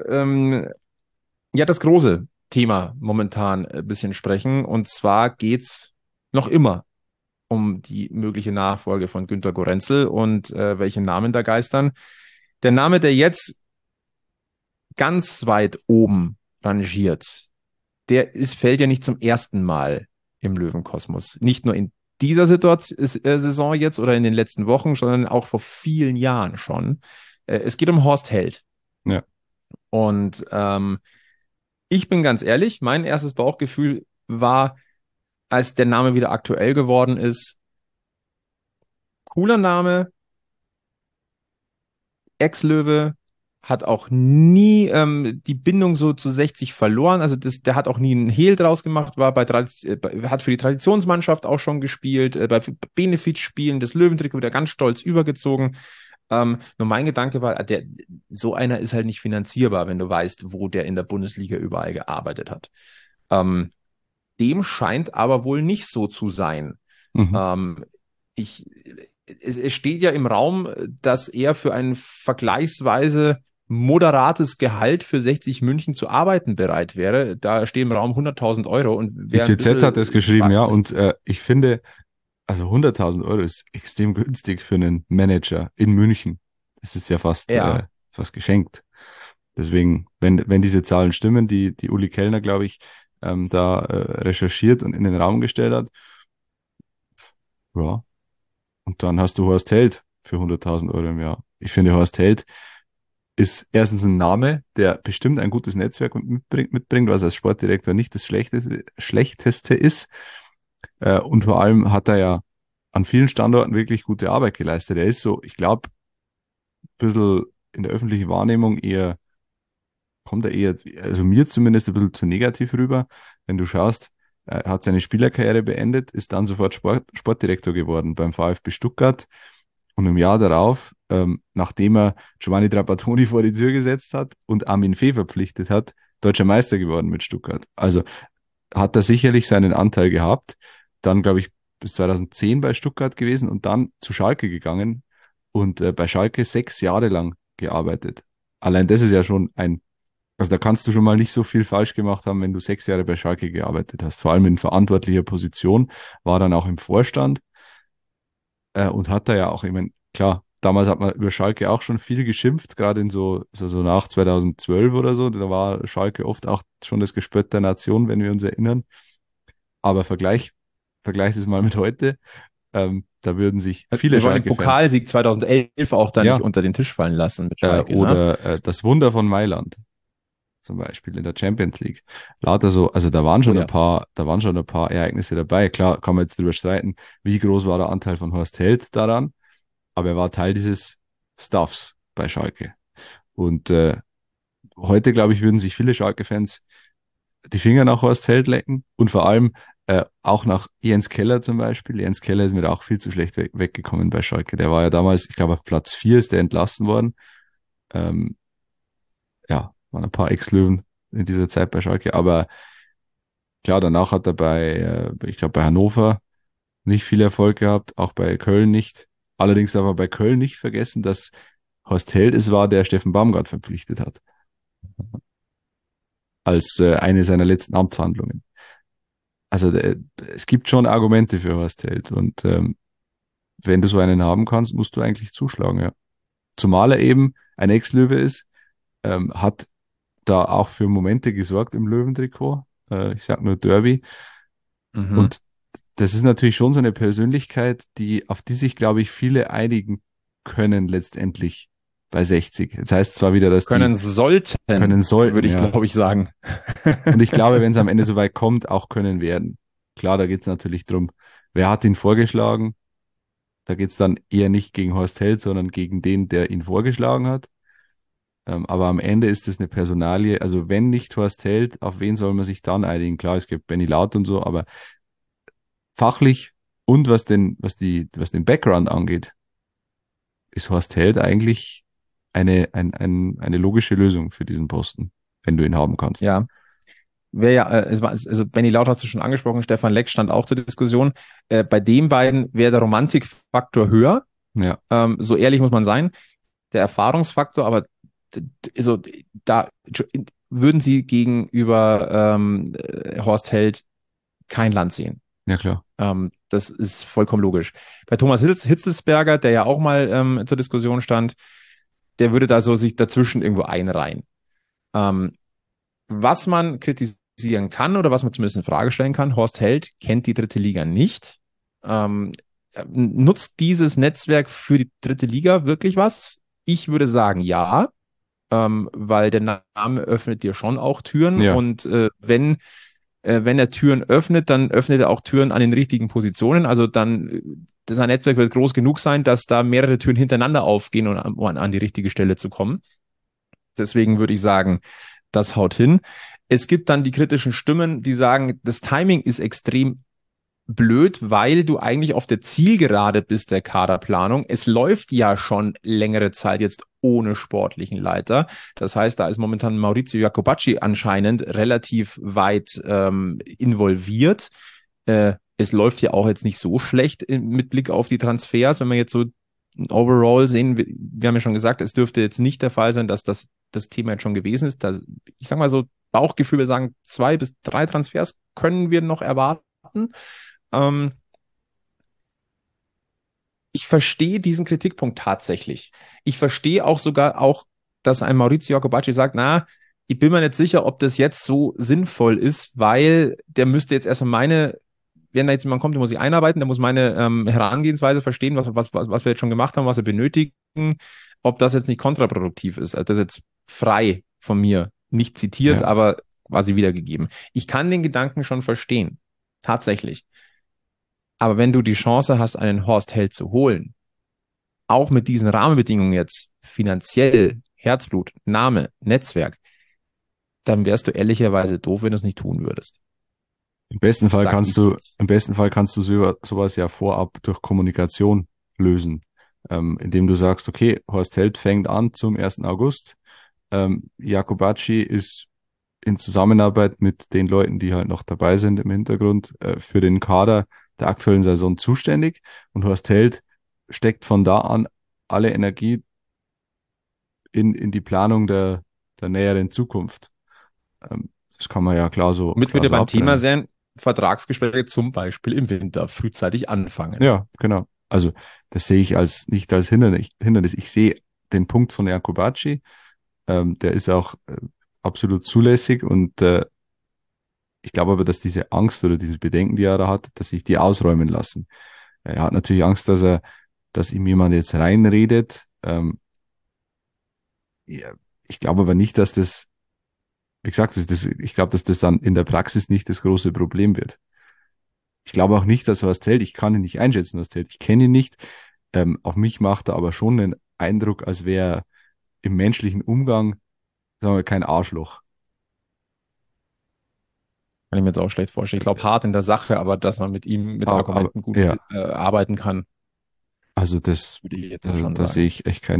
große Thema momentan ein bisschen sprechen. Und zwar geht's noch immer um die mögliche Nachfolge von Günter Gorenzel und welche Namen da geistern. Der Name, der jetzt ganz weit oben rangiert, fällt ja nicht zum ersten Mal im Löwenkosmos. Nicht nur in dieser Saison jetzt oder in den letzten Wochen, sondern auch vor vielen Jahren schon. Es geht um Horst Held. Ja. Und ich bin ganz ehrlich, mein erstes Bauchgefühl war, als der Name wieder aktuell geworden ist, cooler Name, Ex-Löwe, hat auch nie die Bindung so zu 60 verloren. Also der hat auch nie einen Hehl draus gemacht, hat für die Traditionsmannschaft auch schon gespielt, bei Benefitspielen des Löwentrikot wieder ganz stolz übergezogen. Nur mein Gedanke war, so einer ist halt nicht finanzierbar, wenn du weißt, wo der in der Bundesliga überall gearbeitet hat. Dem scheint aber wohl nicht so zu sein. Mhm. Es steht ja im Raum, dass er für ein vergleichsweise moderates Gehalt für 60 München zu arbeiten bereit wäre. Da stehen im Raum 100.000 Euro. Und Die CZ hat es geschrieben, ja. Und ich finde, also 100.000 Euro ist extrem günstig für einen Manager in München. Das ist ja fast geschenkt. Deswegen, wenn diese Zahlen stimmen, die Uli Kellner, glaube ich, da recherchiert und in den Raum gestellt hat, ja. Und dann hast du Horst Held für 100.000 Euro im Jahr. Ich finde, Horst Held ist erstens ein Name, der bestimmt ein gutes Netzwerk mitbringt, was als Sportdirektor nicht das Schlechteste ist. Und vor allem hat er ja an vielen Standorten wirklich gute Arbeit geleistet. Er ist so, ich glaube, ein bisschen in der öffentlichen Wahrnehmung kommt er eher, also mir zumindest ein bisschen zu negativ rüber. Wenn du schaust, er hat seine Spielerkarriere beendet, ist dann sofort Sportdirektor geworden beim VfB Stuttgart. Und im Jahr darauf, nachdem er Giovanni Trapattoni vor die Tür gesetzt hat und Armin Fee verpflichtet hat, deutscher Meister geworden mit Stuttgart. Also hat er sicherlich seinen Anteil gehabt. Dann, glaube ich, bis 2010 bei Stuttgart gewesen und dann zu Schalke gegangen und bei Schalke 6 Jahre lang gearbeitet. Allein das ist ja schon ein Also da kannst du schon mal nicht so viel falsch gemacht haben, wenn du 6 Jahre bei Schalke gearbeitet hast. Vor allem in verantwortlicher Position, war dann auch im Vorstand und hat da ja auch, ich meine, klar, damals hat man über Schalke auch schon viel geschimpft, gerade in so nach 2012 oder so. Da war Schalke oft auch schon das Gespött der Nation, wenn wir uns erinnern. Aber vergleich das mal mit heute. Da würden sich viele Wir wollen den Schalke-Fans, Pokalsieg 2011 auch da nicht ja, unter den Tisch fallen lassen mit Schalke, ne? oder das Wunder von Mailand zum Beispiel in der Champions League. Lauter so, also Oh ja. da waren schon ein paar Ereignisse dabei. Klar, kann man jetzt drüber streiten, wie groß war der Anteil von Horst Held daran, aber er war Teil dieses Staffs bei Schalke. Und heute, glaube ich, würden sich viele Schalke-Fans die Finger nach Horst Held lecken und vor allem auch nach Jens Keller zum Beispiel. Jens Keller ist mir da auch viel zu schlecht weggekommen bei Schalke. Der war ja damals, ich glaube, auf Platz 4 ist der entlassen worden. Ähm, ja, waren ein paar Ex-Löwen in dieser Zeit bei Schalke, aber klar, danach hat er ich glaube, bei Hannover nicht viel Erfolg gehabt, auch bei Köln nicht. Allerdings darf man bei Köln nicht vergessen, dass Horst Held es war, der Steffen Baumgart verpflichtet hat, als eine seiner letzten Amtshandlungen. Also es gibt schon Argumente für Horst Held und wenn du so einen haben kannst, musst du eigentlich zuschlagen, ja. Zumal er eben ein Ex-Löwe ist, hat da auch für Momente gesorgt im Löwentrikot. Ich sag nur Derby. Mhm. Und das ist natürlich schon so eine Persönlichkeit, auf die sich, glaube ich, viele einigen können letztendlich bei 60. Jetzt heißt zwar wieder, dass die Können sollten, können sollten, würde ich, ja. glaube ich, sagen. Und ich glaube, wenn es am Ende so weit kommt, auch können werden. Klar, da geht es natürlich drum, wer hat ihn vorgeschlagen? Da geht es dann eher nicht gegen Horst Held, sondern gegen den, der ihn vorgeschlagen hat. Aber am Ende ist es eine Personalie. Also wenn nicht Horst Held, auf wen soll man sich dann einigen? Klar, es gibt Benny Laut und so, aber fachlich und was den Background angeht, ist Horst Held eigentlich eine logische Lösung für diesen Posten, wenn du ihn haben kannst. Ja. Wäre ja, also Benny Laut hast du schon angesprochen, Stefan Leck stand auch zur Diskussion. Bei den beiden wäre der Romantikfaktor höher. Ja, So ehrlich muss man sein. Der Erfahrungsfaktor, aber also, da würden sie gegenüber Horst Held kein Land sehen. ja klar. Das ist vollkommen logisch. Bei Thomas Hitzelsberger, der ja auch mal zur Diskussion stand, der würde da so sich dazwischen irgendwo einreihen. Ähm, Was man kritisieren kann oder was man zumindest in Frage stellen kann, Horst Held kennt die dritte Liga nicht. Ähm, Nutzt dieses Netzwerk für die dritte Liga wirklich was? Ich würde sagen, ja, weil der Name öffnet dir schon auch Türen Ja, und wenn er Türen öffnet, dann öffnet er auch Türen an den richtigen Positionen. Also dann, sein Netzwerk wird groß genug sein, dass da mehrere Türen hintereinander aufgehen, um an die richtige Stelle zu kommen. Deswegen würde ich sagen, das haut hin. Es gibt dann die kritischen Stimmen, die sagen, das Timing ist extrem blöd, weil du eigentlich auf der Zielgerade bist der Kaderplanung. Es läuft ja schon längere Zeit jetzt ohne sportlichen Leiter. Das heißt, da ist momentan Maurizio Jacobacci anscheinend relativ weit involviert. Es läuft ja auch jetzt nicht so schlecht mit Blick auf die Transfers, wenn man jetzt so overall sehen, wir haben ja schon gesagt, es dürfte jetzt nicht der Fall sein, dass das Thema jetzt schon gewesen ist. Ich sage mal so, Bauchgefühl, wir sagen 2 bis 3 Transfers können wir noch erwarten. Ähm, Ich verstehe diesen Kritikpunkt tatsächlich. Ich verstehe auch sogar auch, dass ein Maurizio Jacobacci sagt, na, ich bin mir nicht sicher, ob das jetzt so sinnvoll ist, weil der müsste jetzt erstmal wenn da jetzt jemand kommt, der muss sich einarbeiten, der muss meine Herangehensweise verstehen, was wir jetzt schon gemacht haben, was wir benötigen, ob das jetzt nicht kontraproduktiv ist. Also das ist jetzt frei von mir, nicht zitiert, ja. aber quasi wiedergegeben. Ich kann den Gedanken schon verstehen. Tatsächlich. Aber wenn du die Chance hast, einen Horst Held zu holen, auch mit diesen Rahmenbedingungen jetzt, finanziell, Herzblut, Name, Netzwerk, dann wärst du ehrlicherweise doof, wenn du es nicht tun würdest. Sag ich jetzt. Im besten Fall kannst du sowas ja vorab durch Kommunikation lösen, indem du sagst, okay, Horst Held fängt an zum 1. August. Jacobacci ist in Zusammenarbeit mit den Leuten, die halt noch dabei sind im Hintergrund, für den Kader der aktuellen Saison zuständig und Horst Held steckt von da an alle Energie in die Planung der näheren Zukunft. Das kann man ja Mit klar wir so beim Thema abtrennen. sein, Vertragsgespräche zum Beispiel im Winter frühzeitig anfangen. Ja, genau. Also das sehe ich nicht als Hindernis. Ich sehe den Punkt von Jakubacci, der ist auch absolut zulässig und ich glaube aber, dass diese Angst oder diese Bedenken, die er da hat, dass sich die ausräumen lassen. Er hat natürlich Angst, dass ihm jemand jetzt reinredet. Ja, ich glaube aber nicht, dass das, wie gesagt, ich glaube, dass das dann in der Praxis nicht das große Problem wird. Ich glaube auch nicht, dass Horst Held, ich kann ihn nicht einschätzen, Horst Held, ich kenne ihn nicht. Auf mich macht er aber schon einen Eindruck, als wäre er im menschlichen Umgang, sagen wir, kein Arschloch. Kann ich mir jetzt auch schlecht vorstellen. Ich glaube, hart in der Sache, aber dass man mit ihm mit Aber Argumenten gut ja, arbeiten kann, also würde ich jetzt mal schon da sehe sagen. ich echt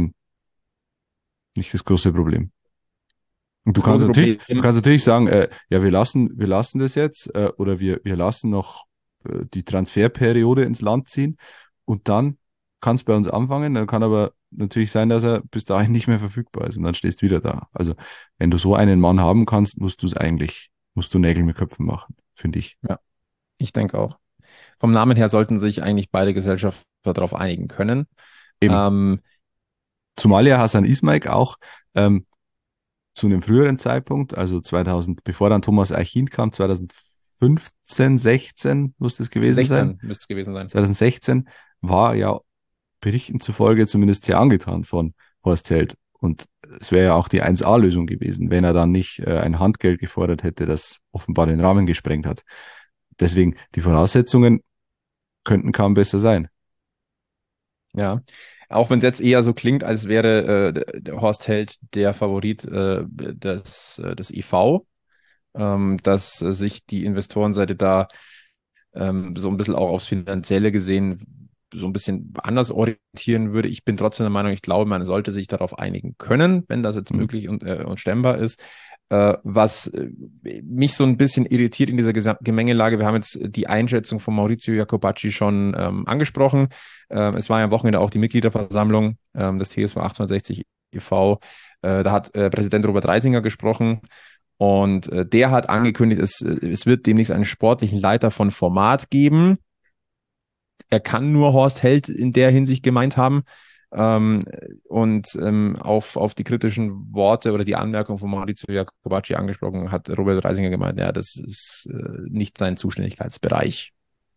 nicht das große Problem. Und Das große Problem, du kannst natürlich sagen, ja, wir lassen das jetzt, oder wir lassen noch die Transferperiode ins Land ziehen und dann kann es bei uns anfangen. Dann kann aber natürlich sein, dass er bis dahin nicht mehr verfügbar ist und dann stehst du wieder da. Also, wenn du so einen Mann haben kannst, musst du Nägel mit Köpfen machen, finde ich. ja, ich denke auch. Vom Namen her sollten sich eigentlich beide Gesellschaften darauf einigen können. Eben. Ähm, Zumal ja Hasan Ismail auch ähm, zu einem früheren Zeitpunkt, also 2000, bevor dann Thomas Eichin kam, 2015, 16 muss das gewesen sein. 16 müsste es gewesen sein. 2016 war ja Berichten zufolge zumindest sehr angetan von Horst Held. Und es wäre ja auch die 1A-Lösung gewesen, wenn er dann nicht ein Handgeld gefordert hätte, das offenbar den Rahmen gesprengt hat. Deswegen, die Voraussetzungen könnten kaum besser sein. Ja. Auch wenn es jetzt eher so klingt, als wäre der Horst Held der Favorit des EV, dass sich die Investorenseite da so ein bisschen auch aufs Finanzielle gesehen so ein bisschen anders orientieren würde. Ich bin trotzdem der Meinung, ich glaube, man sollte sich darauf einigen können, wenn das jetzt Hm. möglich und stemmbar ist. Was mich so ein bisschen irritiert in dieser Gemengelage, wir haben jetzt die Einschätzung von Maurizio Jacobacci schon angesprochen. Es war ja am Wochenende auch die Mitgliederversammlung des TSV 1860 e.V. Da hat Präsident Robert Reisinger gesprochen. Und der hat angekündigt, es wird demnächst einen sportlichen Leiter von Format geben. Er kann nur Horst Held in der Hinsicht gemeint haben. Ähm, auf die kritischen Worte oder die Anmerkung von Maurizio Jacobacci angesprochen, hat Robert Reisinger gemeint, ja, das ist nicht sein Zuständigkeitsbereich.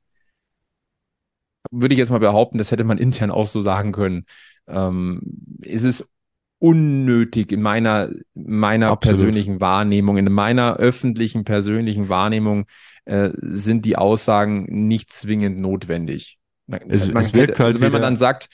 Würde ich jetzt mal behaupten, das hätte man intern auch so sagen können. Es ist unnötig in meiner Absolut. persönlichen Wahrnehmung, in meiner öffentlichen persönlichen Wahrnehmung sind die Aussagen nicht zwingend notwendig. Man Es hätte, wirkt halt also wenn man dann wieder, sagt,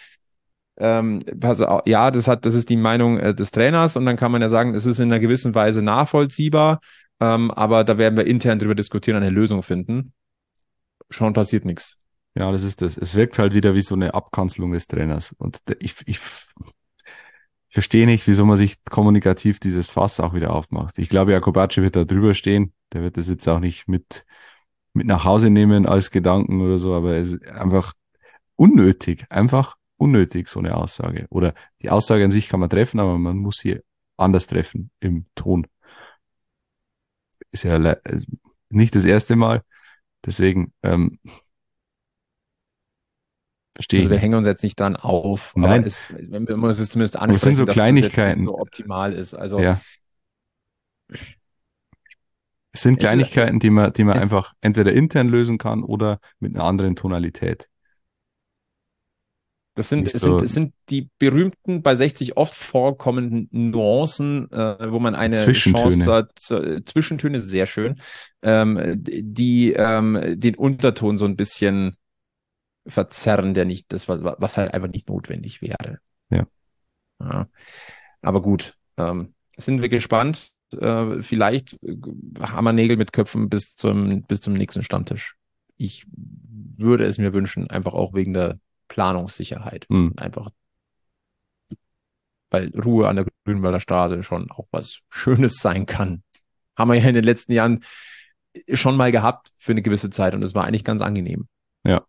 ja, das ist die Meinung des Trainers und dann kann man ja sagen, es ist in einer gewissen Weise nachvollziehbar, aber da werden wir intern drüber diskutieren, eine Lösung finden. Schon passiert nichts. ja, das ist das. Es wirkt halt wieder wie so eine Abkanzelung des Trainers. Und ich verstehe nicht, wieso man sich kommunikativ dieses Fass auch wieder aufmacht. Ich glaube, Jakobacci wird da drüber stehen. Der wird das jetzt auch nicht mit nach Hause nehmen als Gedanken oder so, aber es ist einfach unnötig, so eine Aussage. Oder die Aussage an sich kann man treffen, aber man muss sie anders treffen im Ton. Ist ja nicht das erste Mal, deswegen verstehe ich Also wir hängen nicht. uns jetzt nicht dran auf, aber Nein, wir müssen es zumindest aber es sind ansprechen, so dass das jetzt nicht Kleinigkeiten. so optimal ist. Also Ja, es sind es ist, Kleinigkeiten, die man es, einfach entweder intern lösen kann oder mit einer anderen Tonalität. Nicht so es sind die berühmten bei 60 oft vorkommenden Nuancen, wo man eine Chance Zwischentöne. hat, Zwischentöne, sehr schön, die den Unterton so ein bisschen verzerren, der nicht, was halt einfach nicht notwendig wäre. Ja. Ja. Aber gut, sind wir gespannt. Vielleicht haben wir Nägel mit Köpfen bis zum nächsten Stammtisch. Ich würde es mir wünschen, einfach auch wegen der Planungssicherheit. Hm. Einfach, weil Ruhe an der Grünwalder Straße schon auch was Schönes sein kann. Haben wir ja in den letzten Jahren schon mal gehabt für eine gewisse Zeit und es war eigentlich ganz angenehm. Ja.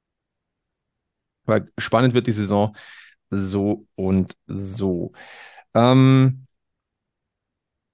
Aber spannend wird die Saison so und so. Ähm,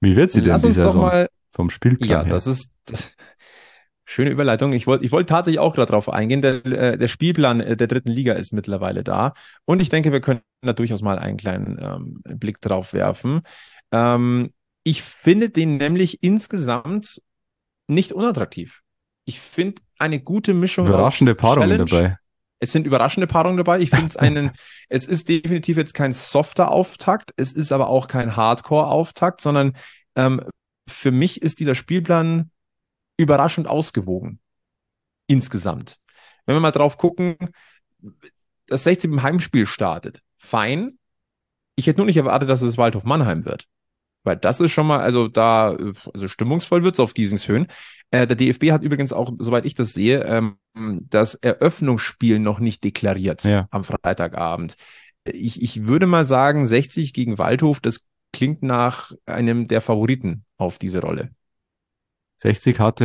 Wie wird sie denn Lass die uns doch Saison mal, vom Spielplan ja, her? schöne Überleitung. Ich wollte tatsächlich auch gerade drauf eingehen. Der Spielplan der dritten Liga ist mittlerweile da. Und ich denke, wir können da durchaus mal einen kleinen Blick drauf werfen. Ich finde den nämlich insgesamt nicht unattraktiv. Ich finde eine gute Mischung aus Überraschende Paarungen Challenge. dabei. Es sind überraschende Paarungen dabei. Ich finde es ist definitiv jetzt kein softer Auftakt. Es ist aber auch kein Hardcore-Auftakt, sondern ähm, für mich ist dieser Spielplan überraschend ausgewogen insgesamt. Wenn wir mal drauf gucken, das 16 im Heimspiel startet, fein. Ich hätte nur nicht erwartet, dass es Waldhof Mannheim wird. Weil das ist schon mal, also stimmungsvoll wird es auf Giesingshöhen. Der DFB hat übrigens auch, soweit ich das sehe, das Eröffnungsspiel noch nicht deklariert Ja. am Freitagabend. Ich würde mal sagen, 60 gegen Waldhof, das klingt nach einem der Favoriten auf diese Rolle. 60 hatte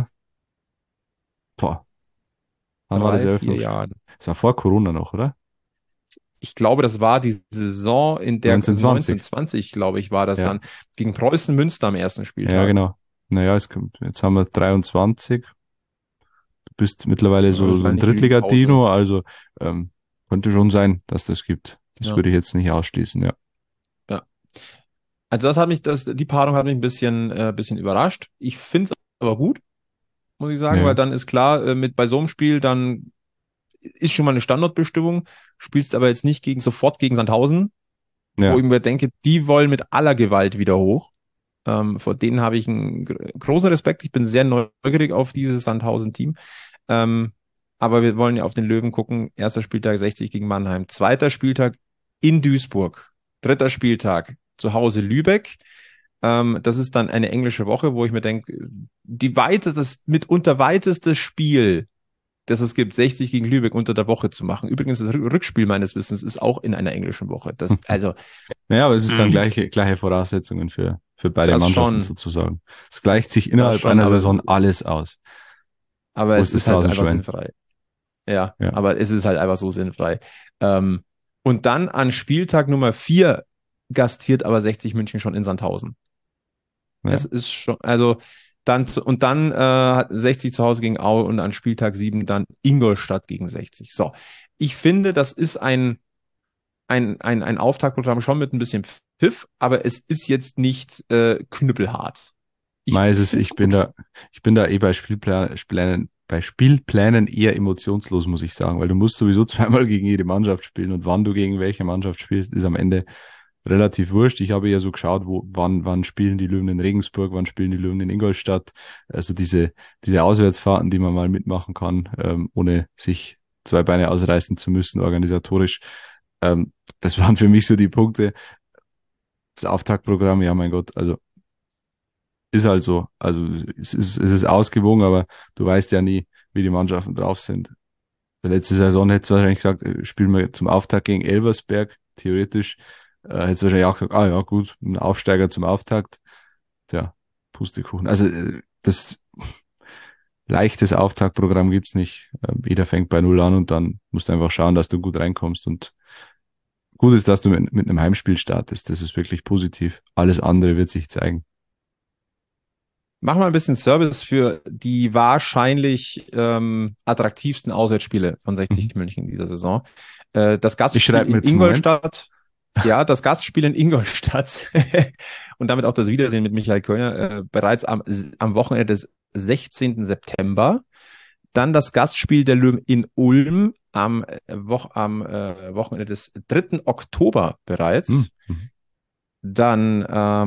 wann war das 3, 4 Eröffnungsspiel? Jahren. Das war vor Corona noch, oder? Ich glaube, das war die Saison, in der 1920. 1920, glaube ich, war das Ja, dann gegen Preußen Münster am ersten ja, Spieltag. genau. Naja, jetzt haben wir 23. Du bist mittlerweile so, Das so war ein nicht viel Pause. Drittligatino, also könnte schon sein, dass das gibt. Das Ja, würde ich jetzt nicht ausschließen, ja. ja. Also die Paarung hat mich ein bisschen überrascht. Ich finde es aber gut, muss ich sagen, weil Ja, dann ist klar, bei so einem Spiel, dann ist schon mal eine Standortbestimmung, spielst aber jetzt nicht sofort gegen Sandhausen, wo ja. ich mir denke, die wollen mit aller Gewalt wieder hoch. Vor denen habe ich einen großen Respekt. Ich bin sehr neugierig auf dieses Sandhausen-Team. Ähm, aber wir wollen ja auf den Löwen gucken. Erster Spieltag 60 gegen Mannheim. Zweiter Spieltag in Duisburg. Dritter Spieltag zu Hause Lübeck. Das ist dann eine englische Woche, wo ich mir denke, das mitunter weiteste Spiel, das es gibt, 60 gegen Lübeck unter der Woche zu machen. Übrigens, das Rückspiel meines Wissens ist auch in einer englischen Woche. Naja, aber es ist dann Mhm. gleiche Voraussetzungen für beide das Mannschaften schon, sozusagen. Es gleicht sich das innerhalb schon, einer Saison alles aus. aber Wo es ist das ist halt einfach Phrasenschwein? sinnfrei. Ja, Ja, aber es ist halt einfach so sinnfrei. Ähm, und dann an Spieltag Nummer 4 gastiert aber 60 München schon in Sandhausen. ja. Es ist schon, also dann hat 60 zu Hause gegen Aue und an Spieltag 7 dann Ingolstadt gegen 60. So, ich finde, das ist ein Auftaktprogramm schon mit ein bisschen Pfiff, aber es ist jetzt nicht knüppelhart. Ich Meistens, finde es gut. ich bin da eh bei Spielplänen eher emotionslos, muss ich sagen, weil du musst sowieso zweimal gegen jede Mannschaft spielen und wann du gegen welche Mannschaft spielst, ist am Ende relativ wurscht. Ich habe ja so geschaut, wann spielen die Löwen in Regensburg, wann spielen die Löwen in Ingolstadt. Also diese Auswärtsfahrten, die man mal mitmachen kann, ohne sich zwei Beine ausreißen zu müssen, organisatorisch. Das waren für mich so die Punkte. Das Auftaktprogramm, ja mein Gott, also ist halt so. Also es ist ausgewogen, aber du weißt ja nie, wie die Mannschaften drauf sind. Letzte Saison hättest du wahrscheinlich gesagt, spielen wir zum Auftakt gegen Elversberg, theoretisch. Hättest du wahrscheinlich auch gesagt, ah ja gut, ein Aufsteiger zum Auftakt. Tja, Pustekuchen. Also das leichtes Auftaktprogramm gibt's nicht. Jeder fängt bei Null an und dann musst du einfach schauen, dass du gut reinkommst. Und gut ist, dass du mit einem Heimspiel startest. Das ist wirklich positiv. Alles andere wird sich zeigen. Mach mal ein bisschen Service für die wahrscheinlich attraktivsten Auswärtsspiele von Mhm. 60 München in dieser Saison. Das Ich Gastspiel schreibe in mir jetzt einen Moment. Ingolstadt, ja, das Gastspiel in Ingolstadt und damit auch das Wiedersehen mit Michael Kölner bereits am Wochenende des 16. September. Dann das Gastspiel der Löwen in Ulm am Wochenende des 3. Oktober Hm. bereits. Mhm. Dann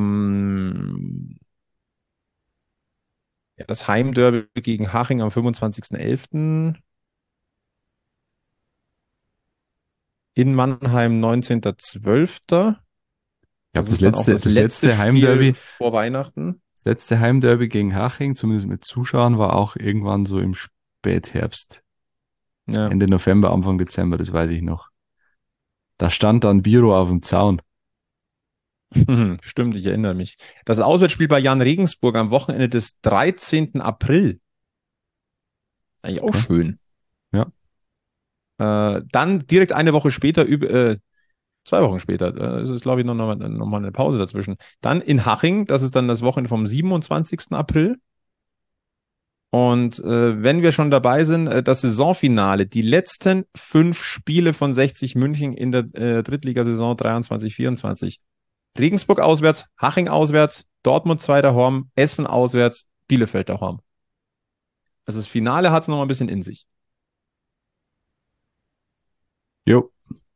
ja, das Heimderby gegen Haching am 25.11. In Mannheim 19.12. Ich glaube, Das ist dann auch das das letzte letzte Spiel Heimderby vor Weihnachten. Das letzte Heimderby gegen Haching, zumindest mit Zuschauern, war auch irgendwann so im Spätherbst. Ja, Ende November, Anfang Dezember, das weiß ich noch. Da stand dann Biro auf dem Zaun. stimmt, ich erinnere mich. Das Auswärtsspiel bei Jan Regensburg am Wochenende des 13. April. Eigentlich auch Okay. schön. Ja. Dann direkt eine Woche später 2 Wochen später. Es ist, glaube ich, noch mal eine Pause dazwischen. Dann in Haching, das ist dann das Wochenende vom 27. April. Und wenn wir schon dabei sind, das Saisonfinale, die letzten 5 Spiele von 60 München in der Drittligasaison 23/24. Regensburg auswärts, Haching auswärts, Dortmund zweiter Horm, Essen auswärts, Bielefeld der Horm. Also das Finale hat es noch mal ein bisschen in sich. Jo.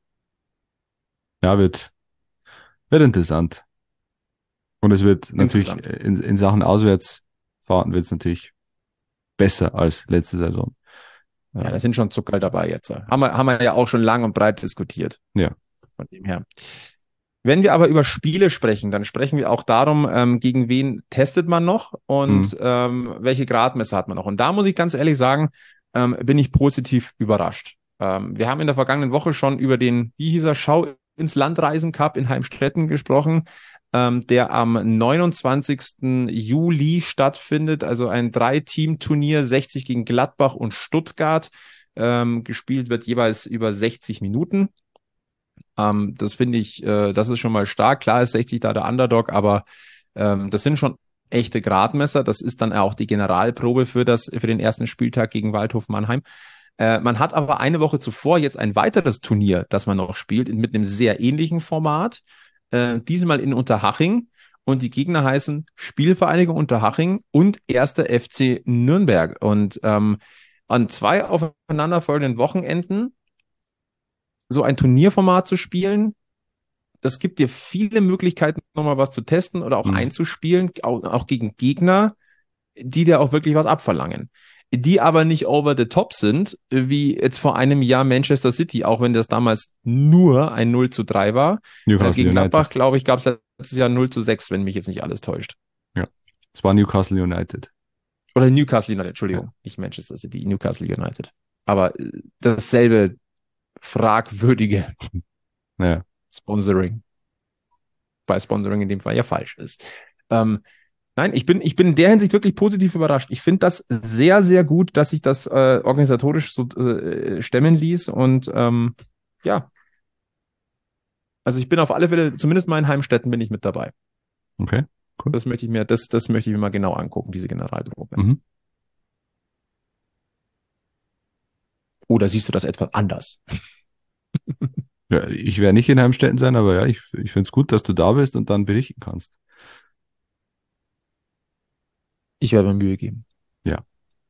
Ja, wird interessant. Und es wird natürlich in Sachen Auswärtsfahrten wird es natürlich besser als letzte Saison. Ja, da sind schon Zuckerl dabei jetzt. Haben wir ja auch schon lang und breit diskutiert. Ja. Von dem her. Wenn wir aber über Spiele sprechen, dann sprechen wir auch darum, gegen wen testet man noch und welche Gradmesser hat man noch. Und da muss ich ganz ehrlich sagen, bin ich positiv überrascht. Wir haben in der vergangenen Woche schon über den, wie hieß er, Schau ins Landreisen Cup in Heimstetten gesprochen, der am 29. Juli stattfindet, also ein 3-Team-Turnier, 60 gegen Gladbach und Stuttgart. Gespielt wird jeweils über 60 Minuten. Das finde ich, das ist schon mal stark. Klar ist 60 da der Underdog, aber das sind schon echte Gradmesser. Das ist dann auch die Generalprobe für den ersten Spieltag gegen Waldhof Mannheim. Man hat aber eine Woche zuvor jetzt ein weiteres Turnier, das man noch spielt, mit einem sehr ähnlichen Format. Diesmal in Unterhaching. Und die Gegner heißen Spielvereinigung Unterhaching und 1. FC Nürnberg. Und an 2 aufeinanderfolgenden Wochenenden so ein Turnierformat zu spielen, das gibt dir viele Möglichkeiten, nochmal was zu testen oder auch einzuspielen, auch gegen Gegner, die dir auch wirklich was abverlangen. Die aber nicht over the top sind, wie jetzt vor einem Jahr Manchester City, auch wenn das damals nur ein 0:3 war. Gegen Gladbach, glaube ich, gab es letztes Jahr 0:6, wenn mich jetzt nicht alles täuscht. Ja, es war Newcastle United. Oder Newcastle United, Entschuldigung, ja. Nicht Manchester City, Newcastle United. Aber dasselbe fragwürdige Sponsoring. Bei Sponsoring in dem Fall ja falsch ist. Nein, ich bin in der Hinsicht wirklich positiv überrascht. Ich finde das sehr, sehr gut, dass sich das organisatorisch so stemmen ließ. Und ja, also ich bin auf alle Fälle, zumindest mal in Heimstetten bin ich mit dabei. Okay, cool. Das möchte ich mir mal genau angucken, diese Generalprobe. Mhm. Oder siehst du das etwas anders? Ja, ich werde nicht in Heimstetten sein, aber ja, ich finde es gut, dass du da bist und dann berichten kannst. Ich werde mir Mühe geben. Ja.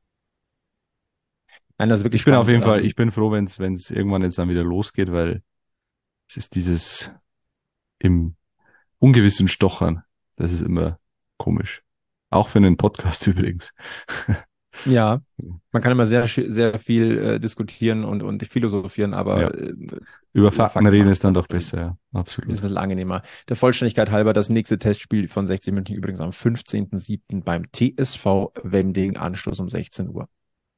Nein, das ist wirklich ich bin spannend. Auf jeden Fall, ich bin froh, wenn es irgendwann jetzt dann wieder losgeht, weil es ist dieses im ungewissen Stochern, das ist immer komisch. Auch für einen Podcast übrigens. Ja, man kann immer sehr, sehr viel diskutieren und philosophieren, aber über Fakten reden ist dann doch besser, ja, absolut. Ist ein bisschen angenehmer. Der Vollständigkeit halber, das nächste Testspiel von 60 München übrigens am 15.07. beim TSV Wemding, Anschluss um 16 Uhr.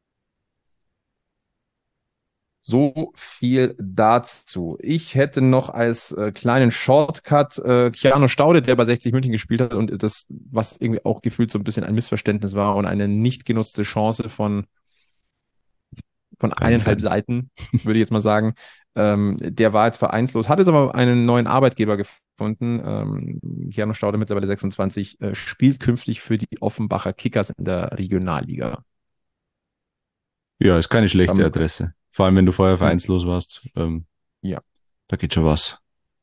So viel dazu. Ich hätte noch als kleinen Shortcut Keanu Staude, der bei 60 München gespielt hat und das, was irgendwie auch gefühlt so ein bisschen ein Missverständnis war und eine nicht genutzte Chance von 1,5 Seiten, würde ich jetzt mal sagen. Der war jetzt vereinslos, hat jetzt aber einen neuen Arbeitgeber gefunden. Keanu Staude, mittlerweile 26, spielt künftig für die Offenbacher Kickers in der Regionalliga. Ja, ist keine schlechte Adresse. Vor allem, wenn du vorher vereinslos warst. Ja. Da geht schon was.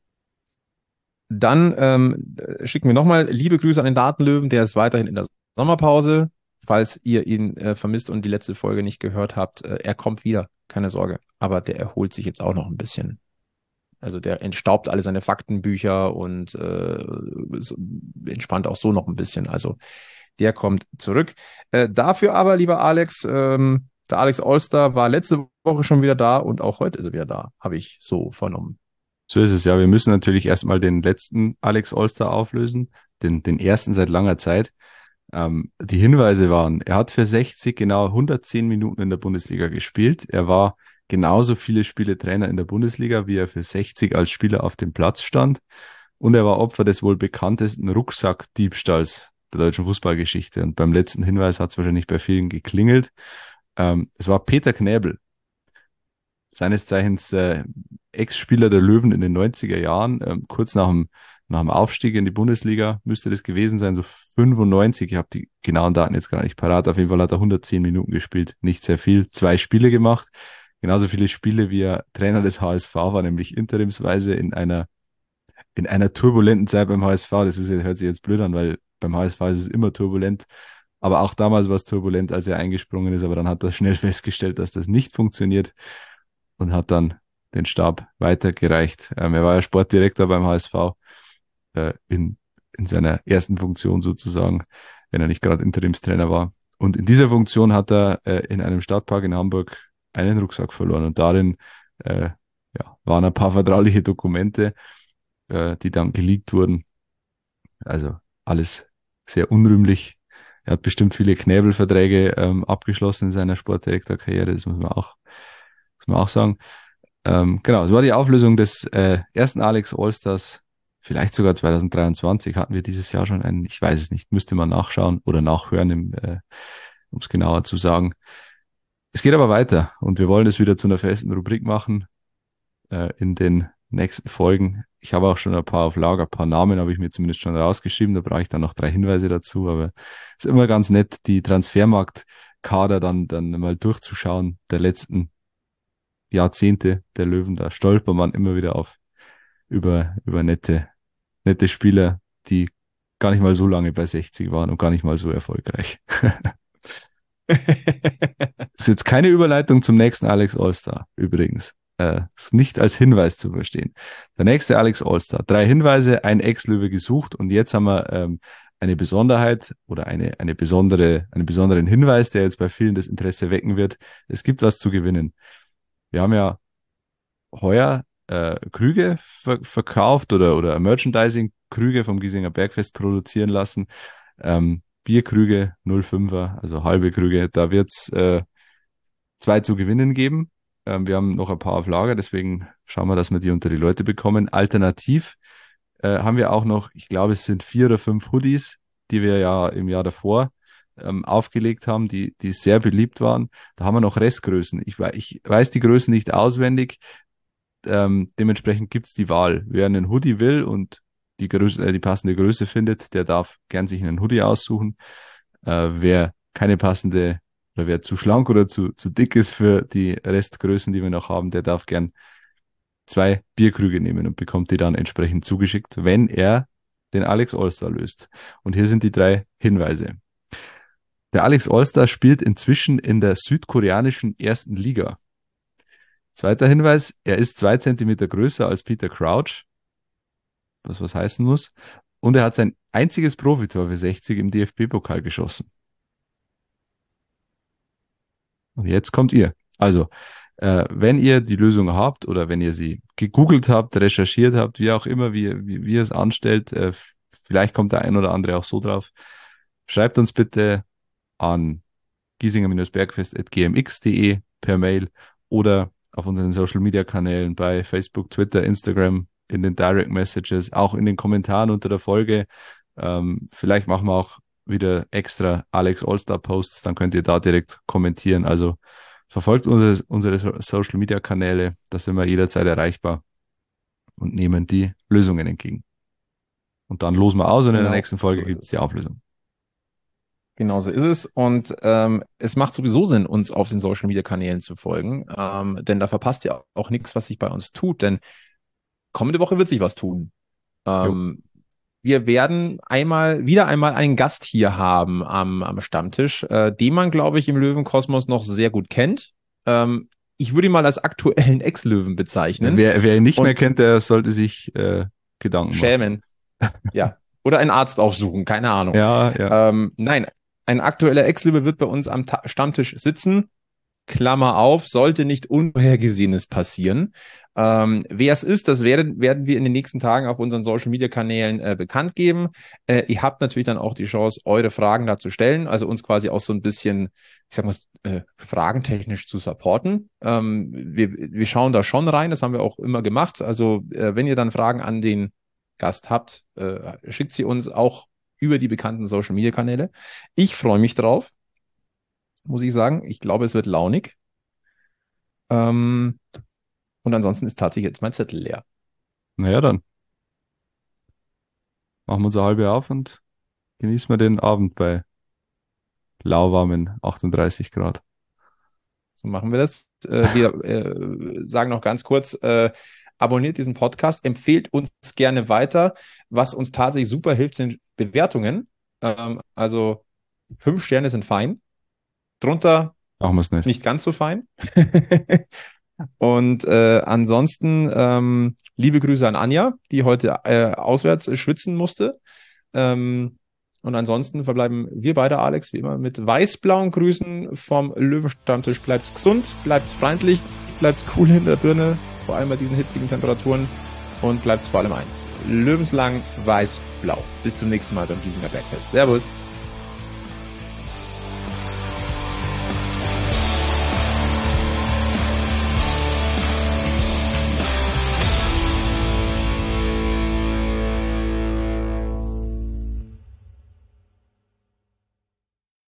Dann schicken wir nochmal liebe Grüße an den Datenlöwen. Der ist weiterhin in der Sommerpause. Falls ihr ihn vermisst und die letzte Folge nicht gehört habt, er kommt wieder. Keine Sorge. Aber der erholt sich jetzt auch noch ein bisschen. Also der entstaubt alle seine Faktenbücher und entspannt auch so noch ein bisschen. Also der kommt zurück. Dafür aber, lieber Alex, der Alex Allstar war letzte Woche schon wieder da und auch heute ist er wieder da, habe ich so vernommen. So ist es, ja. Wir müssen natürlich erstmal den letzten Alex Allstar auflösen, den ersten seit langer Zeit. Die Hinweise waren, er hat für 60 genau 110 Minuten in der Bundesliga gespielt. Er war genauso viele Spiele Trainer in der Bundesliga, wie er für 60 als Spieler auf dem Platz stand. Und er war Opfer des wohl bekanntesten Rucksackdiebstahls der deutschen Fußballgeschichte. Und beim letzten Hinweis hat es wahrscheinlich bei vielen geklingelt. Es war Peter Knäbel. seines Zeichens Ex-Spieler der Löwen in den 90er Jahren, kurz nach dem Aufstieg in die Bundesliga müsste das gewesen sein, so 95. Ich habe die genauen Daten jetzt gar nicht parat. Auf jeden Fall hat er 110 Minuten gespielt, nicht sehr viel, 2 Spiele gemacht. Genauso viele Spiele, wie er Trainer des HSV war, nämlich interimsweise in einer turbulenten Zeit beim HSV. Hört sich jetzt blöd an, weil beim HSV ist es immer turbulent. Aber auch damals war es turbulent, als er eingesprungen ist. Aber dann hat er schnell festgestellt, dass das nicht funktioniert und hat dann den Stab weitergereicht. Er war ja Sportdirektor beim HSV in seiner ersten Funktion sozusagen, wenn er nicht gerade Interimstrainer war. Und in dieser Funktion hat er in einem Stadtpark in Hamburg einen Rucksack verloren. Und darin waren ein paar vertrauliche Dokumente, die dann geleakt wurden. Also alles sehr unrühmlich. Er hat bestimmt viele Knäbelverträge abgeschlossen in seiner Sportdirektorkarriere, das muss man auch sagen. Genau, es war die Auflösung des ersten Alex Allstars, vielleicht sogar 2023. Hatten wir dieses Jahr schon einen, ich weiß es nicht, müsste man nachschauen oder nachhören, um es genauer zu sagen. Es geht aber weiter und wir wollen es wieder zu einer festen Rubrik machen in den nächsten Folgen. Ich habe auch schon ein paar auf Lager, ein paar Namen habe ich mir zumindest schon rausgeschrieben, da brauche ich dann noch 3 Hinweise dazu, aber es ist immer ganz nett, die Transfermarktkader dann mal durchzuschauen, der letzten Jahrzehnte der Löwen. Da stolpert man immer wieder über nette Spieler, die gar nicht mal so lange bei 60 waren und gar nicht mal so erfolgreich. Das ist jetzt keine Überleitung zum nächsten Alex Allstar, übrigens. Ist nicht als Hinweis zu verstehen. Der nächste Alex Allstar. 3 Hinweise, ein Ex-Löwe gesucht und jetzt haben wir eine Besonderheit oder einen besonderen Hinweis, der jetzt bei vielen das Interesse wecken wird. Es gibt was zu gewinnen. Wir haben ja heuer Krüge verkauft oder Merchandising-Krüge vom Giesinger Bergfest produzieren lassen. Bierkrüge 0,5er, also halbe Krüge. Da wird's 2 zu gewinnen geben. Wir haben noch ein paar auf Lager, deswegen schauen wir, dass wir die unter die Leute bekommen. Alternativ haben wir auch noch, ich glaube, es sind 4 oder 5 Hoodies, die wir ja im Jahr davor aufgelegt haben, die sehr beliebt waren. Da haben wir noch Restgrößen. Ich weiß die Größen nicht auswendig. Dementsprechend gibt's die Wahl. Wer einen Hoodie will und die passende Größe findet, der darf gern sich einen Hoodie aussuchen. Wer keine passende oder wer zu schlank oder zu dick ist für die Restgrößen, die wir noch haben, der darf gern 2 Bierkrüge nehmen und bekommt die dann entsprechend zugeschickt, wenn er den Alex Allstar löst. Und hier sind die 3 Hinweise. Der Alex Allstar spielt inzwischen in der südkoreanischen 1. Liga. Zweiter Hinweis, er ist 2 Zentimeter größer als Peter Crouch, was heißen muss. Und er hat sein einziges Profitor für 60 im DFB-Pokal geschossen. Und jetzt kommt ihr. Also, wenn ihr die Lösung habt oder wenn ihr sie gegoogelt habt, recherchiert habt, wie auch immer, wie ihr es anstellt, vielleicht kommt der ein oder andere auch so drauf, schreibt uns bitte an giesinger-bergfest@gmx.de per Mail oder auf unseren Social-Media-Kanälen bei Facebook, Twitter, Instagram, in den Direct Messages, auch in den Kommentaren unter der Folge. Vielleicht machen wir auch wieder extra Alex Allstar Posts, dann könnt ihr da direkt kommentieren. Also verfolgt unsere Social Media Kanäle, da sind wir jederzeit erreichbar und nehmen die Lösungen entgegen. Und dann losen wir aus und in der nächsten Folge gibt es die Auflösung. Genau so ist es. Und es macht sowieso Sinn, uns auf den Social Media Kanälen zu folgen, denn da verpasst ihr auch nichts, was sich bei uns tut, denn kommende Woche wird sich was tun. Wir werden wieder einmal einen Gast hier haben am Stammtisch, den man, glaube ich, im Löwenkosmos noch sehr gut kennt. Ich würde ihn mal als aktuellen Ex-Löwen bezeichnen. Wer ihn nicht mehr kennt, der sollte sich Gedanken schämen. Ja. Oder einen Arzt aufsuchen, keine Ahnung. Ja. Nein, ein aktueller Ex-Löwe wird bei uns am Stammtisch sitzen. Klammer auf, sollte nicht Unvorhergesehenes passieren. Wer es ist, das werden wir in den nächsten Tagen auf unseren Social-Media-Kanälen bekannt geben. Ihr habt natürlich dann auch die Chance, eure Fragen da zu stellen, also uns quasi auch so ein bisschen, ich sag mal, fragentechnisch zu supporten. Wir schauen da schon rein, das haben wir auch immer gemacht. Also wenn ihr dann Fragen an den Gast habt, schickt sie uns auch über die bekannten Social-Media-Kanäle. Ich freue mich drauf, muss ich sagen. Ich glaube, es wird launig. Und ansonsten ist tatsächlich jetzt mein Zettel leer. Naja, dann machen wir uns eine halbe auf und genießen wir den Abend bei lauwarmen 38 Grad. So machen wir das. Wir sagen noch ganz kurz, abonniert diesen Podcast, empfehlt uns gerne weiter. Was uns tatsächlich super hilft, sind Bewertungen. Also 5 Sterne sind fein. Drunter Machen wir es nicht. nicht ganz so fein. Und ansonsten liebe Grüße an Anja, die heute auswärts schwitzen musste. Und ansonsten verbleiben wir beide, Alex, wie immer mit weiß-blauen Grüßen vom Löwenstammtisch. Bleibt's gesund, bleibt's freundlich, bleibt's cool in der Birne, vor allem bei diesen hitzigen Temperaturen. Und bleibt's vor allem eins: lebenslang weiß-blau. Bis zum nächsten Mal beim Giesinger Bergfest. Servus!